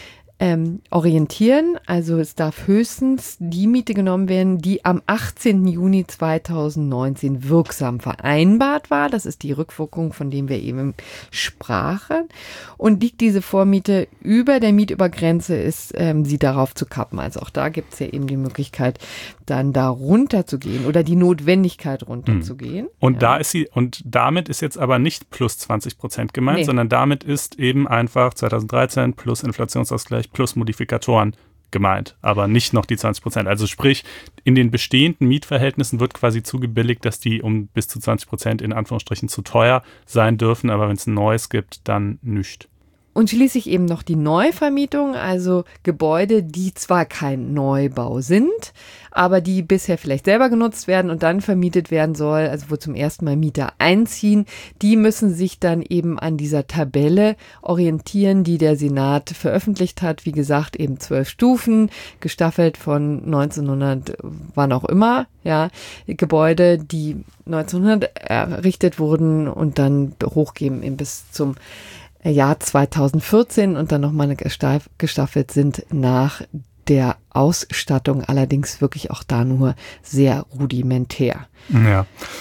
Ähm, orientieren. Also es darf höchstens die Miete genommen werden, die am achtzehnten Juni zweitausendneunzehn wirksam vereinbart war. Das ist die Rückwirkung, von dem wir eben sprachen. Und liegt diese Vormiete über der Mietübergrenze, ist ähm, sie darauf zu kappen. Also auch da gibt es ja eben die Möglichkeit, dann da runterzugehen oder die Notwendigkeit runterzugehen. Und ja. da ist sie, und damit ist jetzt aber nicht plus zwanzig Prozent gemeint, Nee. sondern damit ist eben einfach zweitausenddreizehn plus Inflationsausgleich plus Modifikatoren gemeint, aber nicht noch die zwanzig Prozent. Also sprich, in den bestehenden Mietverhältnissen wird quasi zugebilligt, dass die um bis zu zwanzig Prozent in Anführungsstrichen zu teuer sein dürfen, aber wenn es ein neues gibt, dann nicht. Und schließlich eben noch die Neuvermietung, also Gebäude, die zwar kein Neubau sind, aber die bisher vielleicht selber genutzt werden und dann vermietet werden soll, also wo zum ersten Mal Mieter einziehen, die müssen sich dann eben an dieser Tabelle orientieren, die der Senat veröffentlicht hat. Wie gesagt, eben zwölf Stufen, gestaffelt von neunzehnhundert, wann auch immer, ja, Gebäude, die neunzehnhundert errichtet wurden und dann hochgehen eben bis zum Jahr zweitausendvierzehn und dann nochmal gestaffelt sind nach der Ausstattung, allerdings wirklich auch da nur sehr rudimentär. Ja,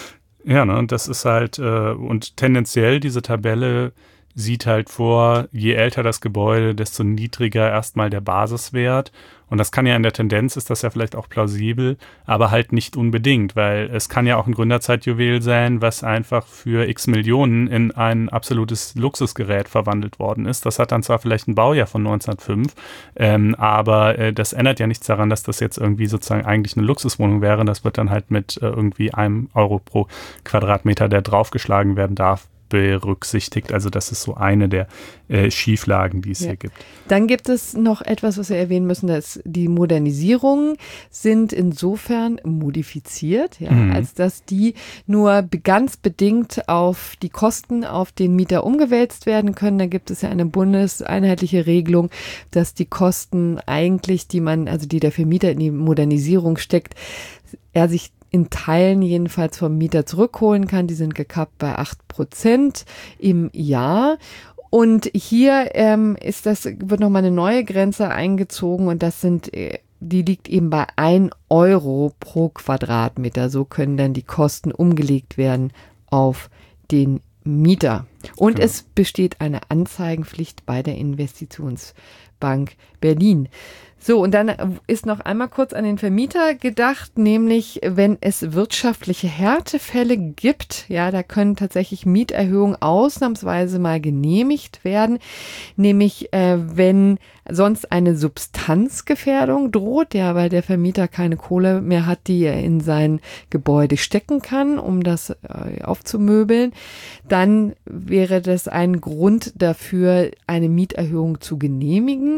ja, ne, und das ist halt, äh, und tendenziell diese Tabelle sieht halt vor, je älter das Gebäude, desto niedriger erstmal der Basiswert. Und das kann ja in der Tendenz, ist das ja vielleicht auch plausibel, aber halt nicht unbedingt, weil es kann ja auch ein Gründerzeitjuwel sein, was einfach für x Millionen in ein absolutes Luxusgerät verwandelt worden ist. Das hat dann zwar vielleicht ein Baujahr von neunzehnhundertfünf, ähm, aber äh, das ändert ja nichts daran, dass das jetzt irgendwie sozusagen eigentlich eine Luxuswohnung wäre. Das wird dann halt mit äh, irgendwie einem Euro pro Quadratmeter, der draufgeschlagen werden darf, berücksichtigt. Also das ist so eine der äh, Schieflagen, die es ja hier gibt. Dann gibt es noch etwas, was wir erwähnen müssen, dass die Modernisierungen sind insofern modifiziert, ja, mhm. als dass die nur ganz bedingt auf die Kosten auf den Mieter umgewälzt werden können. Da gibt es ja eine bundeseinheitliche Regelung, dass die Kosten eigentlich, die man, also die der Vermieter in die Modernisierung steckt, er sich in Teilen jedenfalls vom Mieter zurückholen kann. Die sind gekappt bei acht Prozent im Jahr. Und hier ähm, ist das, wird nochmal eine neue Grenze eingezogen und das sind, die liegt eben bei ein Euro pro Quadratmeter. So können dann die Kosten umgelegt werden auf den Mieter. Und ja. Es besteht eine Anzeigenpflicht bei der Investitionsbank Berlin. So, und dann ist noch einmal kurz an den Vermieter gedacht, nämlich wenn es wirtschaftliche Härtefälle gibt, ja, da können tatsächlich Mieterhöhungen ausnahmsweise mal genehmigt werden, nämlich äh, wenn sonst eine Substanzgefährdung droht, ja, weil der Vermieter keine Kohle mehr hat, die er in sein Gebäude stecken kann, um das äh, aufzumöbeln, dann wäre das ein Grund dafür, eine Mieterhöhung zu genehmigen.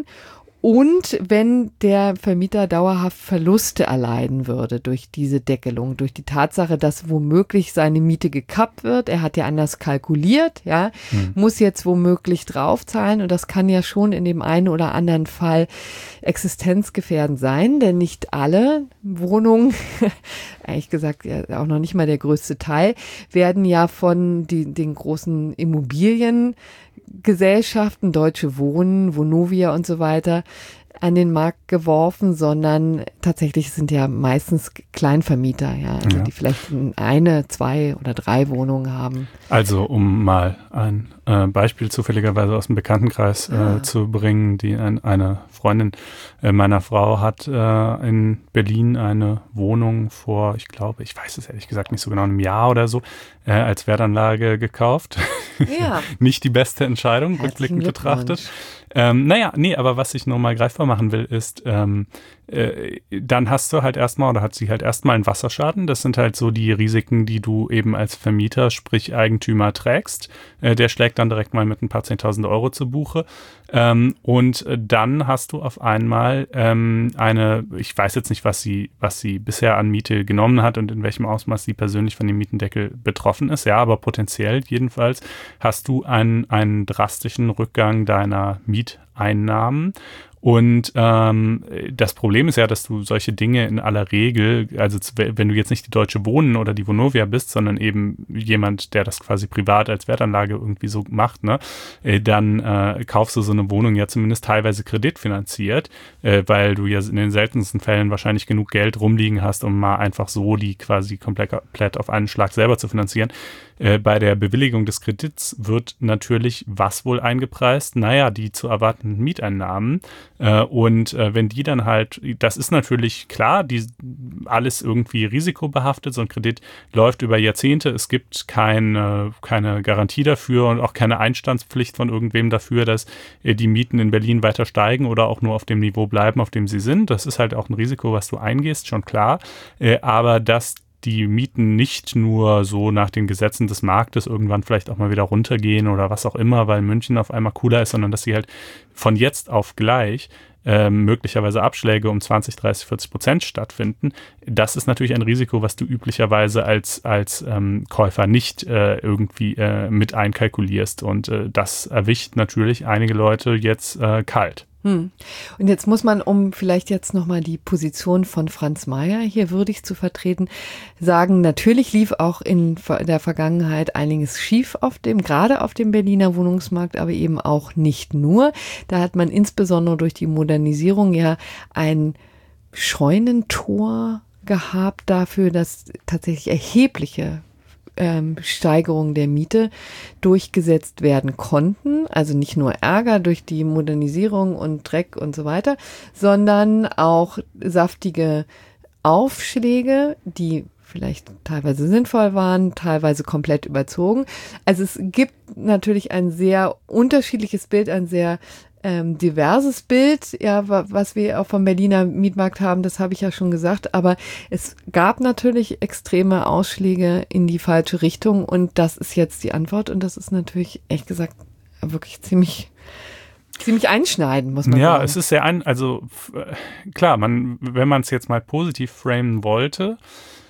Und wenn der Vermieter dauerhaft Verluste erleiden würde durch diese Deckelung, durch die Tatsache, dass womöglich seine Miete gekappt wird, er hat ja anders kalkuliert, ja, hm. muss jetzt womöglich draufzahlen und das kann ja schon in dem einen oder anderen Fall existenzgefährdend sein, denn nicht alle Wohnungen, ehrlich gesagt ja, auch noch nicht mal der größte Teil, werden ja von die, den großen Immobilien Gesellschaften, Deutsche Wohnen, Vonovia und so weiter an den Markt geworfen, sondern tatsächlich sind ja meistens Kleinvermieter, ja, also ja. die vielleicht eine, zwei oder drei Wohnungen haben. Also um mal ein äh, Beispiel zufälligerweise aus dem Bekanntenkreis äh, ah. zu bringen, die ein, eine Freundin äh, meiner Frau hat äh, in Berlin eine Wohnung vor, ich glaube, ich weiß es ehrlich gesagt nicht so genau, einem Jahr oder so, äh, als Wertanlage gekauft. Ja. Nicht die beste Entscheidung, rückblickend betrachtet. Ähm, naja, nee, aber was ich nur mal greifbar machen will, ist, ähm, äh, dann hast du halt erstmal oder hat sie halt erstmal einen Wasserschaden. Das sind halt so die Risiken, die du eben als Vermieter, sprich Eigentümer trägst. Äh, der schlägt dann direkt mal mit ein paar zehntausend Euro zu Buche. Ähm, und dann hast du auf einmal ähm, eine, ich weiß jetzt nicht, was sie, was sie bisher an Miete genommen hat und in welchem Ausmaß sie persönlich von dem Mietendeckel betroffen ist. Ja, aber potenziell jedenfalls hast du einen, einen drastischen Rückgang deiner Mieteinnahmen. Und ähm, das Problem ist ja, dass du solche Dinge in aller Regel, also wenn du jetzt nicht die Deutsche Wohnen oder die Vonovia bist, sondern eben jemand, der das quasi privat als Wertanlage irgendwie so macht, ne, dann äh, kaufst du so eine Wohnung ja zumindest teilweise kreditfinanziert, äh, weil du ja in den seltensten Fällen wahrscheinlich genug Geld rumliegen hast, um mal einfach so die quasi komplett auf einen Schlag selber zu finanzieren. Äh, bei der Bewilligung des Kredits wird natürlich was wohl eingepreist? Naja, die zu erwartenden Mieteinnahmen. Äh, und äh, wenn die dann halt, das ist natürlich klar, die alles irgendwie risikobehaftet, so ein Kredit läuft über Jahrzehnte, es gibt keine, keine Garantie dafür und auch keine Einstandspflicht von irgendwem dafür, dass äh, die Mieten in Berlin weiter steigen oder auch nur auf dem Niveau bleiben, auf dem sie sind. Das ist halt auch ein Risiko, was du eingehst, schon klar. Äh, aber dass die Mieten nicht nur so nach den Gesetzen des Marktes irgendwann vielleicht auch mal wieder runtergehen oder was auch immer, weil München auf einmal cooler ist, sondern dass sie halt von jetzt auf gleich ähm, möglicherweise Abschläge um zwanzig, dreißig, vierzig Prozent stattfinden. Das ist natürlich ein Risiko, was du üblicherweise als, als ähm, Käufer nicht äh, irgendwie äh, mit einkalkulierst. Und äh, das erwischt natürlich einige Leute jetzt äh, kalt. Hm. Und jetzt muss man, um vielleicht jetzt nochmal die Position von Franz Mayer hier würdig zu vertreten, sagen, natürlich lief auch in der Vergangenheit einiges schief auf dem, gerade auf dem Berliner Wohnungsmarkt, aber eben auch nicht nur. Da hat man insbesondere durch die Modernisierung ja ein Scheunentor gehabt dafür, dass tatsächlich erhebliche Steigerung der Miete durchgesetzt werden konnten. Also nicht nur Ärger durch die Modernisierung und Dreck und so weiter, sondern auch saftige Aufschläge, die vielleicht teilweise sinnvoll waren, teilweise komplett überzogen. Also es gibt natürlich ein sehr unterschiedliches Bild, ein sehr Ähm, diverses Bild, ja, was wir auch vom Berliner Mietmarkt haben, das habe ich ja schon gesagt, aber es gab natürlich extreme Ausschläge in die falsche Richtung und das ist jetzt die Antwort und das ist natürlich, ehrlich gesagt, wirklich ziemlich ziemlich einschneidend, muss man ja, sagen. Ja, es ist sehr ein, also klar, man, wenn man es jetzt mal positiv framen wollte,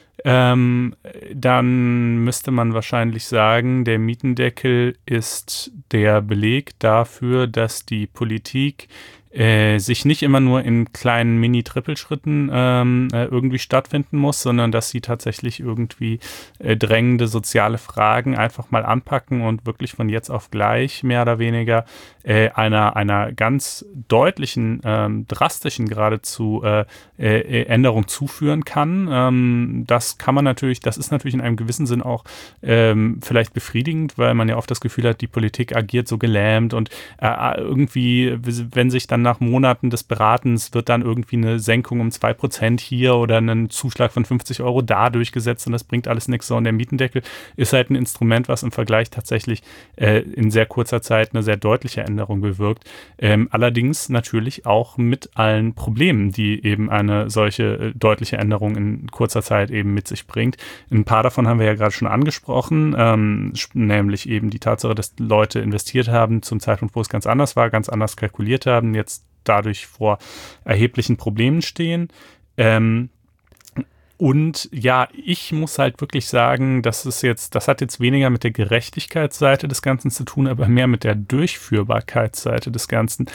Ähm, dann müsste man wahrscheinlich sagen, der Mietendeckel ist der Beleg dafür, dass die Politik äh, sich nicht immer nur in kleinen Mini-Trippelschritten ähm, äh, irgendwie stattfinden muss, sondern dass sie tatsächlich irgendwie äh, drängende soziale Fragen einfach mal anpacken und wirklich von jetzt auf gleich mehr oder weniger äh, einer, einer ganz deutlichen, ähm, drastischen geradezu äh, äh, Änderung zuführen kann. Ähm, das kann man natürlich, das ist natürlich in einem gewissen Sinn auch ähm, vielleicht befriedigend, weil man ja oft das Gefühl hat, die Politik agiert so gelähmt und äh, irgendwie, wenn sich dann nach Monaten des Beratens wird dann irgendwie eine Senkung um zwei Prozent hier oder einen Zuschlag von fünfzig Euro da durchgesetzt und das bringt alles nichts. So, und der Mietendeckel ist halt ein Instrument, was im Vergleich tatsächlich äh, in sehr kurzer Zeit eine sehr deutliche Änderung bewirkt. Ähm, allerdings natürlich auch mit allen Problemen, die eben eine solche äh, deutliche Änderung in kurzer Zeit eben mit sich bringt. Ein paar davon haben wir ja gerade schon angesprochen, ähm, nämlich eben die Tatsache, dass Leute investiert haben zum Zeitpunkt, wo es ganz anders war, ganz anders kalkuliert haben, jetzt dadurch vor erheblichen Problemen stehen. Ähm, und ja, ich muss halt wirklich sagen, das ist jetzt, das hat jetzt weniger mit der Gerechtigkeitsseite des Ganzen zu tun, aber mehr mit der Durchführbarkeitsseite des Ganzen.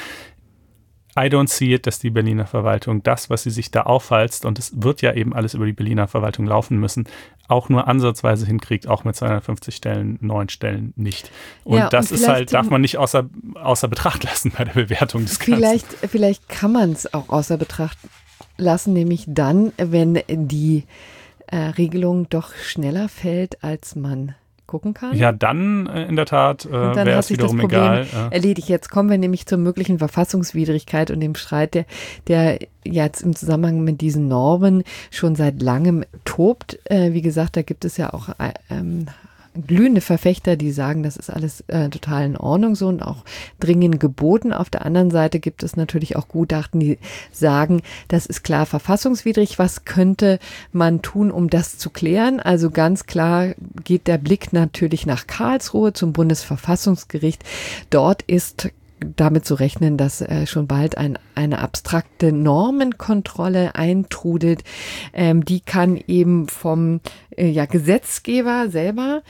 I don't see it, dass die Berliner Verwaltung das, was sie sich da aufhalst, und es wird ja eben alles über die Berliner Verwaltung laufen müssen, auch nur ansatzweise hinkriegt, auch mit zweihundertfünfzig Stellen, neun Stellen nicht. Und ja, das und ist halt, darf man nicht außer, außer Betracht lassen bei der Bewertung des vielleicht, Ganzen. Vielleicht kann man es auch außer Betracht lassen, nämlich dann, wenn die äh, Regelung doch schneller fällt, als man gucken kann. Ja, dann äh, in der Tat äh, wäre es wiederum das Problem egal. Äh. erledigt. Jetzt kommen wir nämlich zur möglichen Verfassungswidrigkeit und dem Streit, der, der jetzt im Zusammenhang mit diesen Normen schon seit langem tobt. Äh, wie gesagt, da gibt es ja auch äh, ähm, glühende Verfechter, die sagen, das ist alles äh, total in Ordnung so und auch dringend geboten. Auf der anderen Seite gibt es natürlich auch Gutachten, die sagen, das ist klar verfassungswidrig. Was könnte man tun, um das zu klären? Also ganz klar geht der Blick natürlich nach Karlsruhe zum Bundesverfassungsgericht. Dort ist damit zu rechnen, dass äh, schon bald ein, eine abstrakte Normenkontrolle eintrudelt. Ähm, die kann eben vom äh, ja, Gesetzgeber selber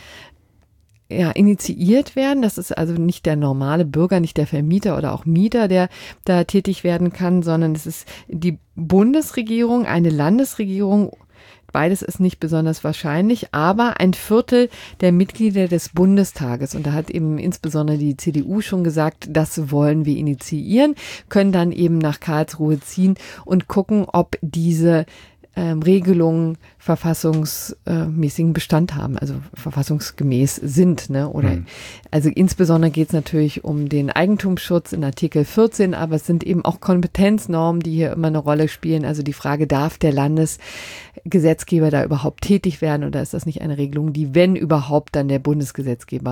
ja, initiiert werden. Das ist also nicht der normale Bürger, nicht der Vermieter oder auch Mieter, der da tätig werden kann, sondern es ist die Bundesregierung, eine Landesregierung. Beides ist nicht besonders wahrscheinlich, aber ein Viertel der Mitglieder des Bundestages, und da hat eben insbesondere die C D U schon gesagt, das wollen wir initiieren, können dann eben nach Karlsruhe ziehen und gucken, ob diese ähm, Regelungen verfassungsmäßigen Bestand haben, also verfassungsgemäß sind, ne? Oder mhm. also insbesondere geht es natürlich um den Eigentumsschutz in Artikel vierzehn, aber es sind eben auch Kompetenznormen, die hier immer eine Rolle spielen. Also die Frage, darf der Landesgesetzgeber da überhaupt tätig werden oder ist das nicht eine Regelung, die, wenn überhaupt, dann der Bundesgesetzgeber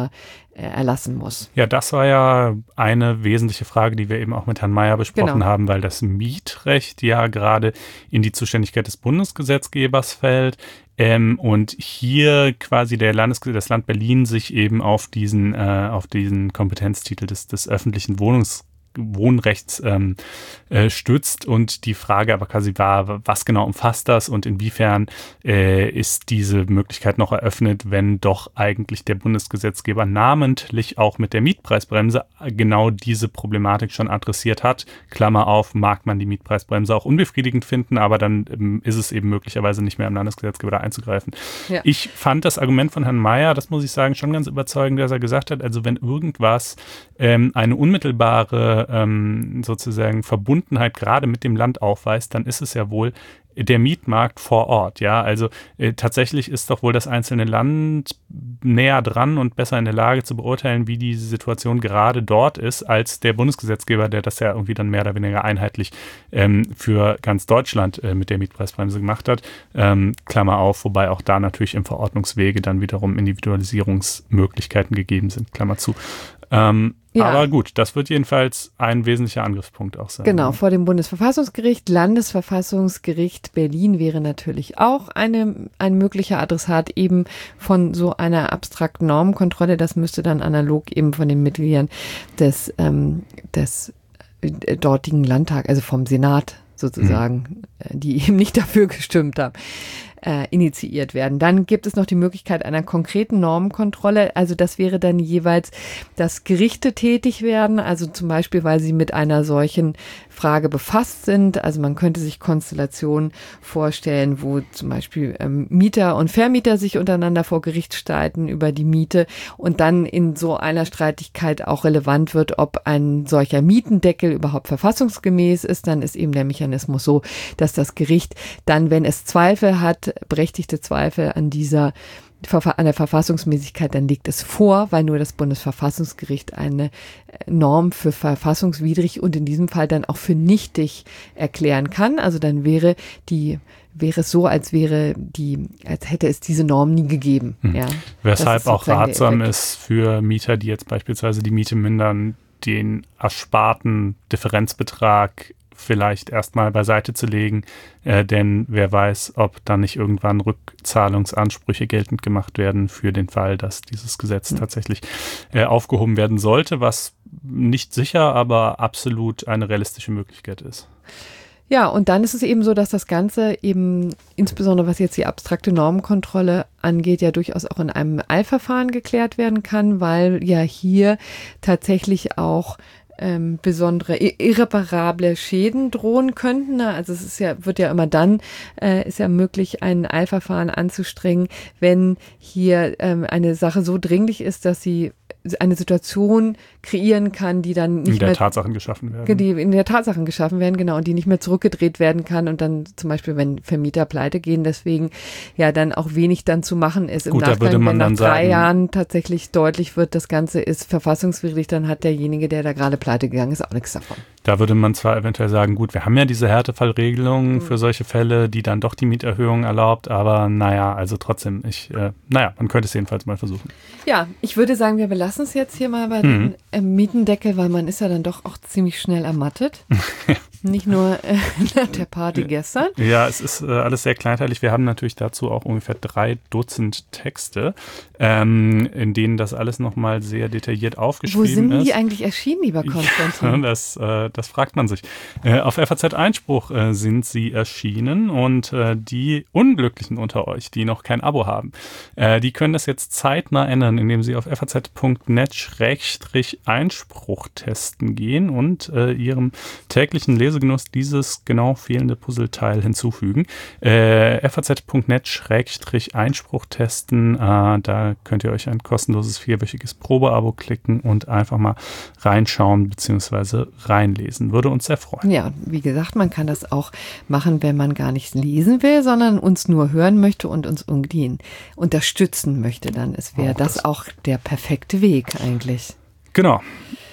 äh, erlassen muss. Ja, das war ja eine wesentliche Frage, die wir eben auch mit Herrn Mayer besprochen Genau. haben, weil das Mietrecht ja gerade in die Zuständigkeit des Bundesgesetzgebers fällt. Ähm, und hier quasi der Landes das Land Berlin sich eben auf diesen, äh, auf diesen Kompetenztitel des, des öffentlichen Wohnungs Wohnrechts ähm, äh, stützt und die Frage aber quasi war, was genau umfasst das und inwiefern äh, ist diese Möglichkeit noch eröffnet, wenn doch eigentlich der Bundesgesetzgeber namentlich auch mit der Mietpreisbremse genau diese Problematik schon adressiert hat. Klammer auf, mag man die Mietpreisbremse auch unbefriedigend finden, aber dann ähm, ist es eben möglicherweise nicht mehr im Landesgesetzgeber da einzugreifen. Ja. Ich fand das Argument von Herrn Mayer, das muss ich sagen, schon ganz überzeugend, dass er gesagt hat, also wenn irgendwas ähm, eine unmittelbare ähm, sozusagen Verbundenheit gerade mit dem Land aufweist, dann ist es ja wohl der Mietmarkt vor Ort, ja, also äh, tatsächlich ist doch wohl das einzelne Land näher dran und besser in der Lage zu beurteilen, wie die Situation gerade dort ist, als der Bundesgesetzgeber, der das ja irgendwie dann mehr oder weniger einheitlich ähm, für ganz Deutschland äh, mit der Mietpreisbremse gemacht hat. Ähm, Klammer auf, wobei auch da natürlich im Verordnungswege dann wiederum Individualisierungsmöglichkeiten gegeben sind, Klammer zu. Ähm, ja. Aber gut, das wird jedenfalls ein wesentlicher Angriffspunkt auch sein. Genau, vor dem Bundesverfassungsgericht. Landesverfassungsgericht Berlin wäre natürlich auch eine, ein möglicher Adressat eben von so einer abstrakten Normenkontrolle. Das müsste dann analog eben von den Mitgliedern des, ähm, des äh, dortigen Landtags, also vom Senat sozusagen, mhm. die eben nicht dafür gestimmt haben, Äh, initiiert werden. Dann gibt es noch die Möglichkeit einer konkreten Normenkontrolle. Also das wäre dann jeweils, dass Gerichte tätig werden, also zum Beispiel, weil sie mit einer solchen Frage befasst sind. Also man könnte sich Konstellationen vorstellen, wo zum Beispiel ähm, Mieter und Vermieter sich untereinander vor Gericht streiten über die Miete und dann in so einer Streitigkeit auch relevant wird, ob ein solcher Mietendeckel überhaupt verfassungsgemäß ist. Dann ist eben der Mechanismus so, dass das Gericht dann, wenn es Zweifel hat, berechtigte Zweifel an dieser an der Verfassungsmäßigkeit, dann legt es vor, weil nur das Bundesverfassungsgericht eine Norm für verfassungswidrig und in diesem Fall dann auch für nichtig erklären kann. Also dann wäre die wäre es so, als wäre die, als hätte es diese Norm nie gegeben. Hm. Ja, weshalb auch ratsam ist für Mieter, die jetzt beispielsweise die Miete mindern, den ersparten Differenzbetrag vielleicht erstmal beiseite zu legen, äh, denn wer weiß, ob dann nicht irgendwann Rückzahlungsansprüche geltend gemacht werden für den Fall, dass dieses Gesetz mhm. tatsächlich äh, aufgehoben werden sollte, was nicht sicher, aber absolut eine realistische Möglichkeit ist. Ja, und dann ist es eben so, dass das Ganze eben, insbesondere was jetzt die abstrakte Normenkontrolle angeht, ja durchaus auch in einem Eilverfahren geklärt werden kann, weil ja hier tatsächlich auch Ähm, besondere irreparable Schäden drohen könnten. Also es ist ja, wird ja immer dann, äh, ist ja möglich, ein Eilverfahren anzustrengen, wenn hier ähm, eine Sache so dringlich ist, dass sie eine Situation kreieren kann, die dann nicht in der mehr Tatsachen geschaffen werden. Die in der Tatsachen geschaffen werden, genau, und die nicht mehr zurückgedreht werden kann und dann zum Beispiel, wenn Vermieter pleite gehen, deswegen ja dann auch wenig dann zu machen ist im Gut, Nachgang, da würde man wenn nach dann drei sagen, Jahren tatsächlich deutlich wird, das Ganze ist verfassungswidrig, dann hat derjenige, der da gerade pleite gegangen ist, auch nichts davon. Da würde man zwar eventuell sagen, gut, wir haben ja diese Härtefallregelung mhm. für solche Fälle, die dann doch die Mieterhöhung erlaubt, aber naja, also trotzdem, ich, äh, naja, man könnte es jedenfalls mal versuchen. Ja, ich würde sagen, wir belassen es jetzt hier mal bei mhm. den äh, Mietendeckel, weil man ist ja dann doch auch ziemlich schnell ermattet. Nicht nur äh, nach der Party gestern. Ja, es ist äh, alles sehr kleinteilig. Wir haben natürlich dazu auch ungefähr drei Dutzend Texte, ähm, in denen das alles nochmal sehr detailliert aufgeschrieben ist. Wo sind ist. die eigentlich erschienen, lieber Konstantin? Ja, das, äh, das fragt man sich. Äh, auf F A Z Einspruch äh, sind sie erschienen und äh, die Unglücklichen unter euch, die noch kein Abo haben, äh, die können das jetzt zeitnah ändern, indem sie auf f a z punkt net schrägstrich Einspruch testen gehen und äh, ihrem täglichen Lesegenuss dieses genau fehlende Puzzleteil hinzufügen. Äh, f a z punkt net schrägstrich Einspruch testen, äh, da könnt ihr euch ein kostenloses vierwöchiges Probeabo klicken und einfach mal reinschauen bzw. reinlesen. Würde uns sehr freuen. Ja, wie gesagt, man kann das auch machen, wenn man gar nicht lesen will, sondern uns nur hören möchte und uns irgendwie unterstützen möchte. Dann wäre das, das auch der perfekte Weg eigentlich. Genau.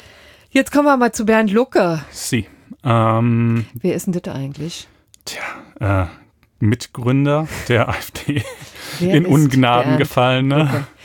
Jetzt kommen wir mal zu Bernd Lucke. Sie. Ähm, Wer ist denn das eigentlich? Tja, äh, Mitgründer der AfD. In Ungnaden gefallen. Ne?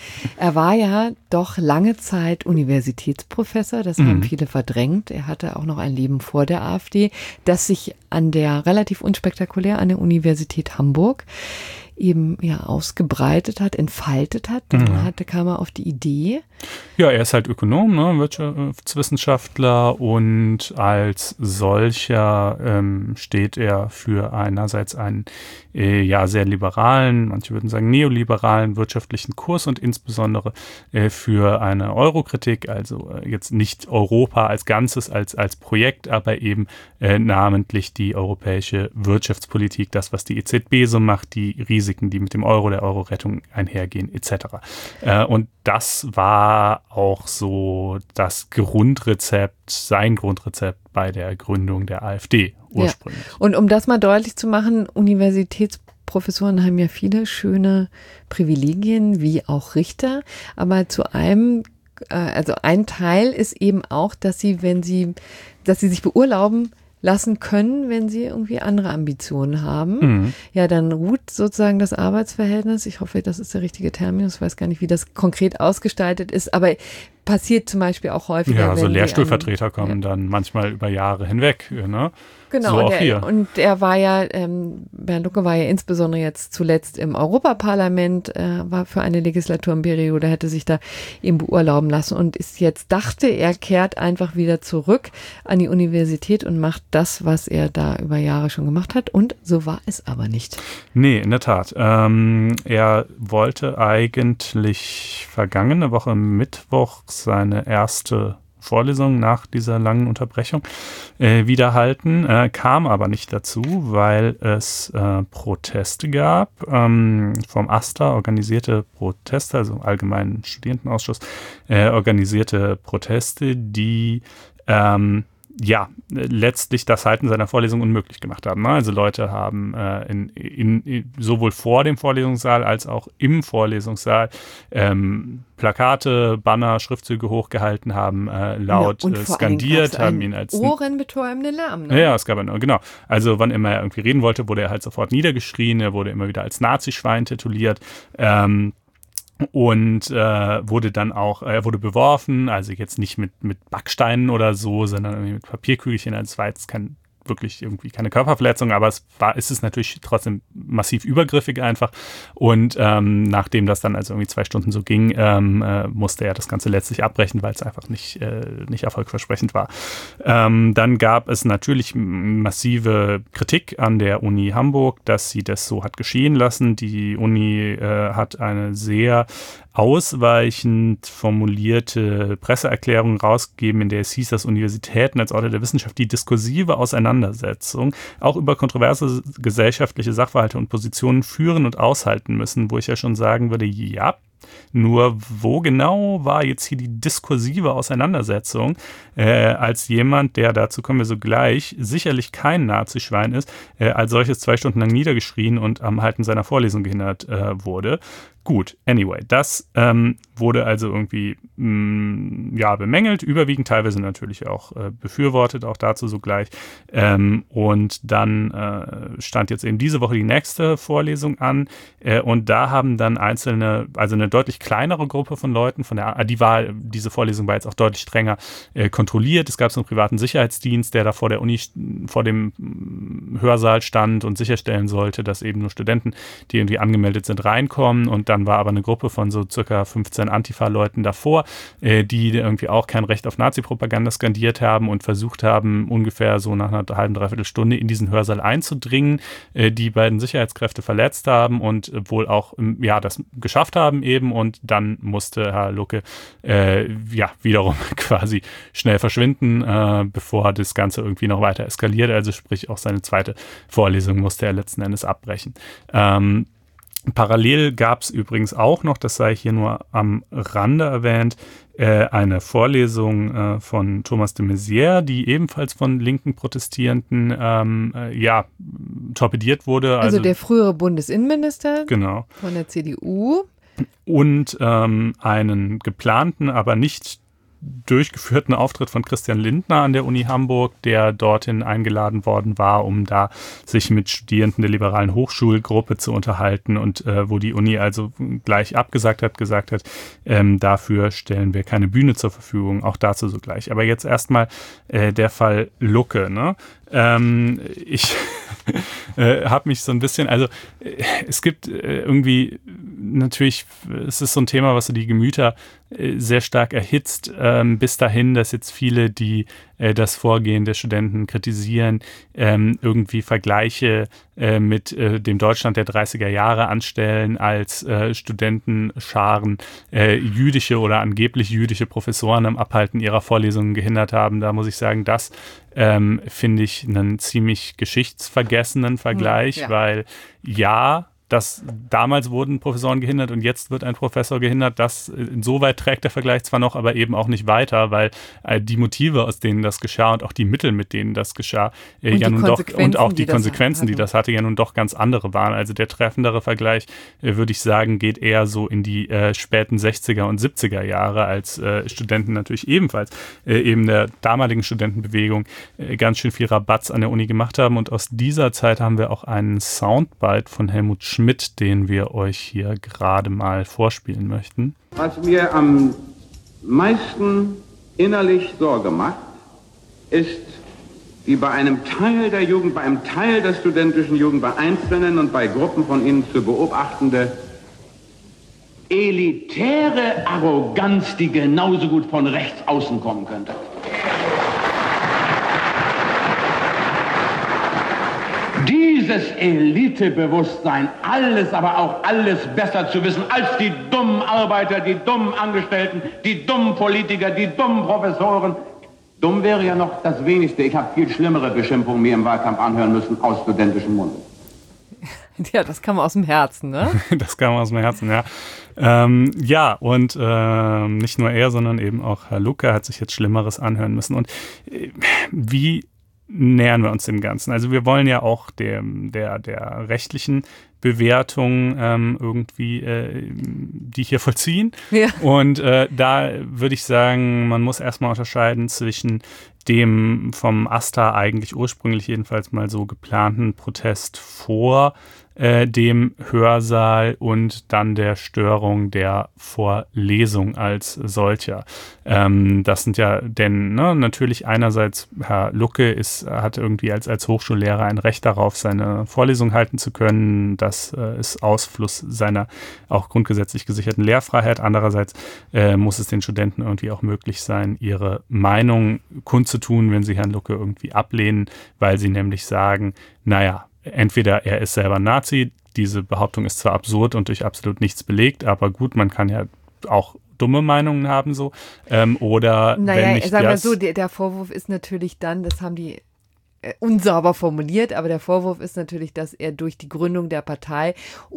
Er war ja doch lange Zeit Universitätsprofessor, das mhm. haben viele verdrängt. Er hatte auch noch ein Leben vor der AfD, das sich an der relativ unspektakulär an der Universität Hamburg eben ja ausgebreitet hat, entfaltet hat. Dann mhm. hatte, kam er auf die Idee. Ja, er ist halt Ökonom, ne, Wirtschaftswissenschaftler und als solcher ähm, steht er für einerseits einen äh, ja sehr liberalen, manche würden sagen neoliberalen wirtschaftlichen Kurs und insbesondere äh, für eine Eurokritik, also äh, jetzt nicht Europa als Ganzes, als, als Projekt, aber eben äh, namentlich die europäische Wirtschaftspolitik, das, was die E Z B so macht, die Risiken, die mit dem Euro, der Euro-Rettung einhergehen, et cetera. Äh, und das war auch so das Grundrezept, sein Grundrezept bei der Gründung der AfD ursprünglich. Ja. Und um das mal deutlich zu machen, Universitätsprofessoren haben ja viele schöne Privilegien, wie auch Richter, aber zu einem, äh, also ein Teil ist eben auch, dass sie, wenn sie, dass sie sich beurlauben lassen können, wenn sie irgendwie andere Ambitionen haben. Mhm. Ja, dann ruht sozusagen das Arbeitsverhältnis. Ich hoffe, das ist der richtige Terminus. Ich weiß gar nicht, wie das konkret ausgestaltet ist, aber passiert zum Beispiel auch häufiger. Ja, also Lehrstuhlvertreter an, kommen ja. dann manchmal über Jahre hinweg, ne? Genau, so und, auch der, hier. und er war ja, ähm, Bernd Lucke war ja insbesondere jetzt zuletzt im Europaparlament, äh, war für eine Legislaturperiode, hätte sich da eben beurlauben lassen und ist jetzt, dachte, er kehrt einfach wieder zurück an die Universität und macht das, was er da über Jahre schon gemacht hat, und so war es aber nicht. Nee, in der Tat. Ähm, er wollte eigentlich vergangene Woche Mittwoch seine erste Vorlesung nach dieser langen Unterbrechung äh, wiederhalten, äh, kam aber nicht dazu, weil es äh, Proteste gab, ähm, vom AStA organisierte Proteste, also Allgemeinen Studierendenausschuss, äh, organisierte Proteste, die ähm, ja, letztlich das Halten seiner Vorlesung unmöglich gemacht haben. Also Leute haben äh, in, in, in, sowohl vor dem Vorlesungssaal als auch im Vorlesungssaal ähm, Plakate, Banner, Schriftzüge hochgehalten, haben äh, laut ja, äh, skandiert, haben ihn als ohrenbetäubenden Lärm. Ne? Ja, es gab einen, genau. Also wann immer er irgendwie reden wollte, wurde er halt sofort niedergeschrien, er wurde immer wieder als Nazischwein tituliert. Ähm, Und äh, wurde dann auch, er äh, wurde beworfen, also jetzt nicht mit, mit Backsteinen oder so, sondern irgendwie mit Papierkügelchen. Also es war jetzt kein, wirklich irgendwie keine Körperverletzung, aber es war, ist es natürlich trotzdem massiv übergriffig einfach. Und ähm, nachdem das dann also irgendwie zwei Stunden so ging, ähm, äh, musste er das Ganze letztlich abbrechen, weil es einfach nicht, äh, nicht erfolgversprechend war. Ähm, dann gab es natürlich massive Kritik an der Uni Hamburg, dass sie das so hat geschehen lassen. Die Uni äh, hat eine sehr ausweichend formulierte Presseerklärung rausgegeben, in der es hieß, dass Universitäten als Orte der Wissenschaft die diskursive Auseinandersetzung auch über kontroverse gesellschaftliche Sachverhalte und Positionen führen und aushalten müssen, wo ich ja schon sagen würde, ja, nur wo genau war jetzt hier die diskursive Auseinandersetzung, äh, als jemand, der, dazu kommen wir so gleich, sicherlich kein Nazischwein ist, äh, als solches zwei Stunden lang niedergeschrien und am Halten seiner Vorlesung gehindert äh, wurde. Gut, anyway, das ähm, wurde also irgendwie mh, ja, bemängelt, überwiegend teilweise natürlich auch äh, befürwortet, auch dazu so gleich. Ähm, und dann äh, stand jetzt eben diese Woche die nächste Vorlesung an äh, und da haben dann einzelne, also eine deutlich kleinere Gruppe von Leuten, von der, die war, diese Vorlesung war jetzt auch deutlich strenger äh, kontrolliert. Es gab so einen privaten Sicherheitsdienst, der da vor der Uni, vor dem Hörsaal stand und sicherstellen sollte, dass eben nur Studenten, die irgendwie angemeldet sind, reinkommen. Und dann war aber eine Gruppe von so circa fünfzehn Antifa-Leuten davor, äh, die irgendwie auch kein Recht auf Nazi-Propaganda skandiert haben und versucht haben, ungefähr so nach einer halben, dreiviertel Stunde in diesen Hörsaal einzudringen, äh, die beiden Sicherheitskräfte verletzt haben und äh, wohl auch ähm, ja, das geschafft haben eben. Und dann musste Herr Lucke äh, ja wiederum quasi schnell verschwinden, äh, bevor das Ganze irgendwie noch weiter eskaliert. Also sprich auch seine zweite Vorlesung musste er letzten Endes abbrechen. Ähm, Parallel gab es übrigens auch noch, das sei hier nur am Rande erwähnt, äh, eine Vorlesung äh, von Thomas de Maizière, die ebenfalls von linken Protestierenden ähm, äh, ja, torpediert wurde. Also, also der frühere Bundesinnenminister genau. von der C D U. Und ähm, einen geplanten, aber nicht durchgeführten Auftritt von Christian Lindner an der Uni Hamburg, der dorthin eingeladen worden war, um da sich mit Studierenden der liberalen Hochschulgruppe zu unterhalten und äh, wo die Uni also gleich abgesagt hat, gesagt hat, ähm, dafür stellen wir keine Bühne zur Verfügung, auch dazu so gleich. Aber jetzt erstmal äh, der Fall Lucke, ne? Ähm, ich äh, habe mich so ein bisschen, also äh, es gibt äh, irgendwie natürlich, es ist so ein Thema, was so die Gemüter äh, sehr stark erhitzt, ähm, bis dahin, dass jetzt viele, die äh, das Vorgehen der Studenten kritisieren, ähm, irgendwie Vergleiche äh, mit äh, dem Deutschland der dreißiger Jahre anstellen, als äh, Studentenscharen äh, jüdische oder angeblich jüdische Professoren am Abhalten ihrer Vorlesungen gehindert haben. Da muss ich sagen, das ähm, finde ich einen ziemlich geschichtsvergessenen Vergleich, ja. weil ja, dass damals wurden Professoren gehindert und jetzt wird ein Professor gehindert. Das insoweit trägt der Vergleich zwar noch, aber eben auch nicht weiter, weil äh, die Motive, aus denen das geschah und auch die Mittel, mit denen das geschah, äh, ja nun doch und auch die, die Konsequenzen, die das hatte, ja nun doch ganz andere waren. Also der treffendere Vergleich, äh, würde ich sagen, geht eher so in die äh, späten sechziger und siebziger Jahre, als äh, Studenten natürlich ebenfalls äh, eben der damaligen Studentenbewegung äh, ganz schön viel Rabatz an der Uni gemacht haben. Und aus dieser Zeit haben wir auch einen Soundbite von Helmut Schmidt, mit den wir euch hier gerade mal vorspielen möchten. Was mir am meisten innerlich Sorge macht, ist die bei einem Teil der Jugend, bei einem Teil der studentischen Jugend, bei Einzelnen und bei Gruppen von ihnen zu beobachtende elitäre Arroganz, die genauso gut von rechts außen kommen könnte. Dieses Elitebewusstsein, alles, aber auch alles besser zu wissen als die dummen Arbeiter, die dummen Angestellten, die dummen Politiker, die dummen Professoren. Dumm wäre ja noch das Wenigste. Ich habe viel schlimmere Beschimpfungen mir im Wahlkampf anhören müssen aus studentischem Munde. Ja, das kam aus dem Herzen, ne? Das kam aus dem Herzen, ja. Ähm, ja, und äh, nicht nur er, sondern eben auch Herr Lucke hat sich jetzt Schlimmeres anhören müssen. Und äh, wie nähern wir uns dem Ganzen? Also wir wollen ja auch dem, der, der rechtlichen Bewertung ähm, irgendwie äh, die hier vollziehen. Ja. Und äh, da würde ich sagen, man muss erstmal unterscheiden zwischen dem vom AStA eigentlich ursprünglich jedenfalls mal so geplanten Protest vor äh, dem Hörsaal und dann der Störung der Vorlesung als solcher. Ähm, das sind ja, denn ne, natürlich einerseits Herr Lucke ist, hat irgendwie als, als Hochschullehrer ein Recht darauf, seine Vorlesung halten zu können. Das äh, ist Ausfluss seiner auch grundgesetzlich gesicherten Lehrfreiheit. Andererseits äh, muss es den Studenten irgendwie auch möglich sein, ihre Meinung kundzutun, wenn sie Herrn Lucke irgendwie ablehnen, weil sie nämlich sagen, naja, entweder er ist selber Nazi, diese Behauptung ist zwar absurd und durch absolut nichts belegt, aber gut, man kann ja auch dumme Meinungen haben so, ähm, oder naja, wenn nicht sagen wir das... so, der, der Vorwurf ist natürlich dann, das haben die äh, unsauber formuliert, aber der Vorwurf ist natürlich, dass er durch die Gründung der Partei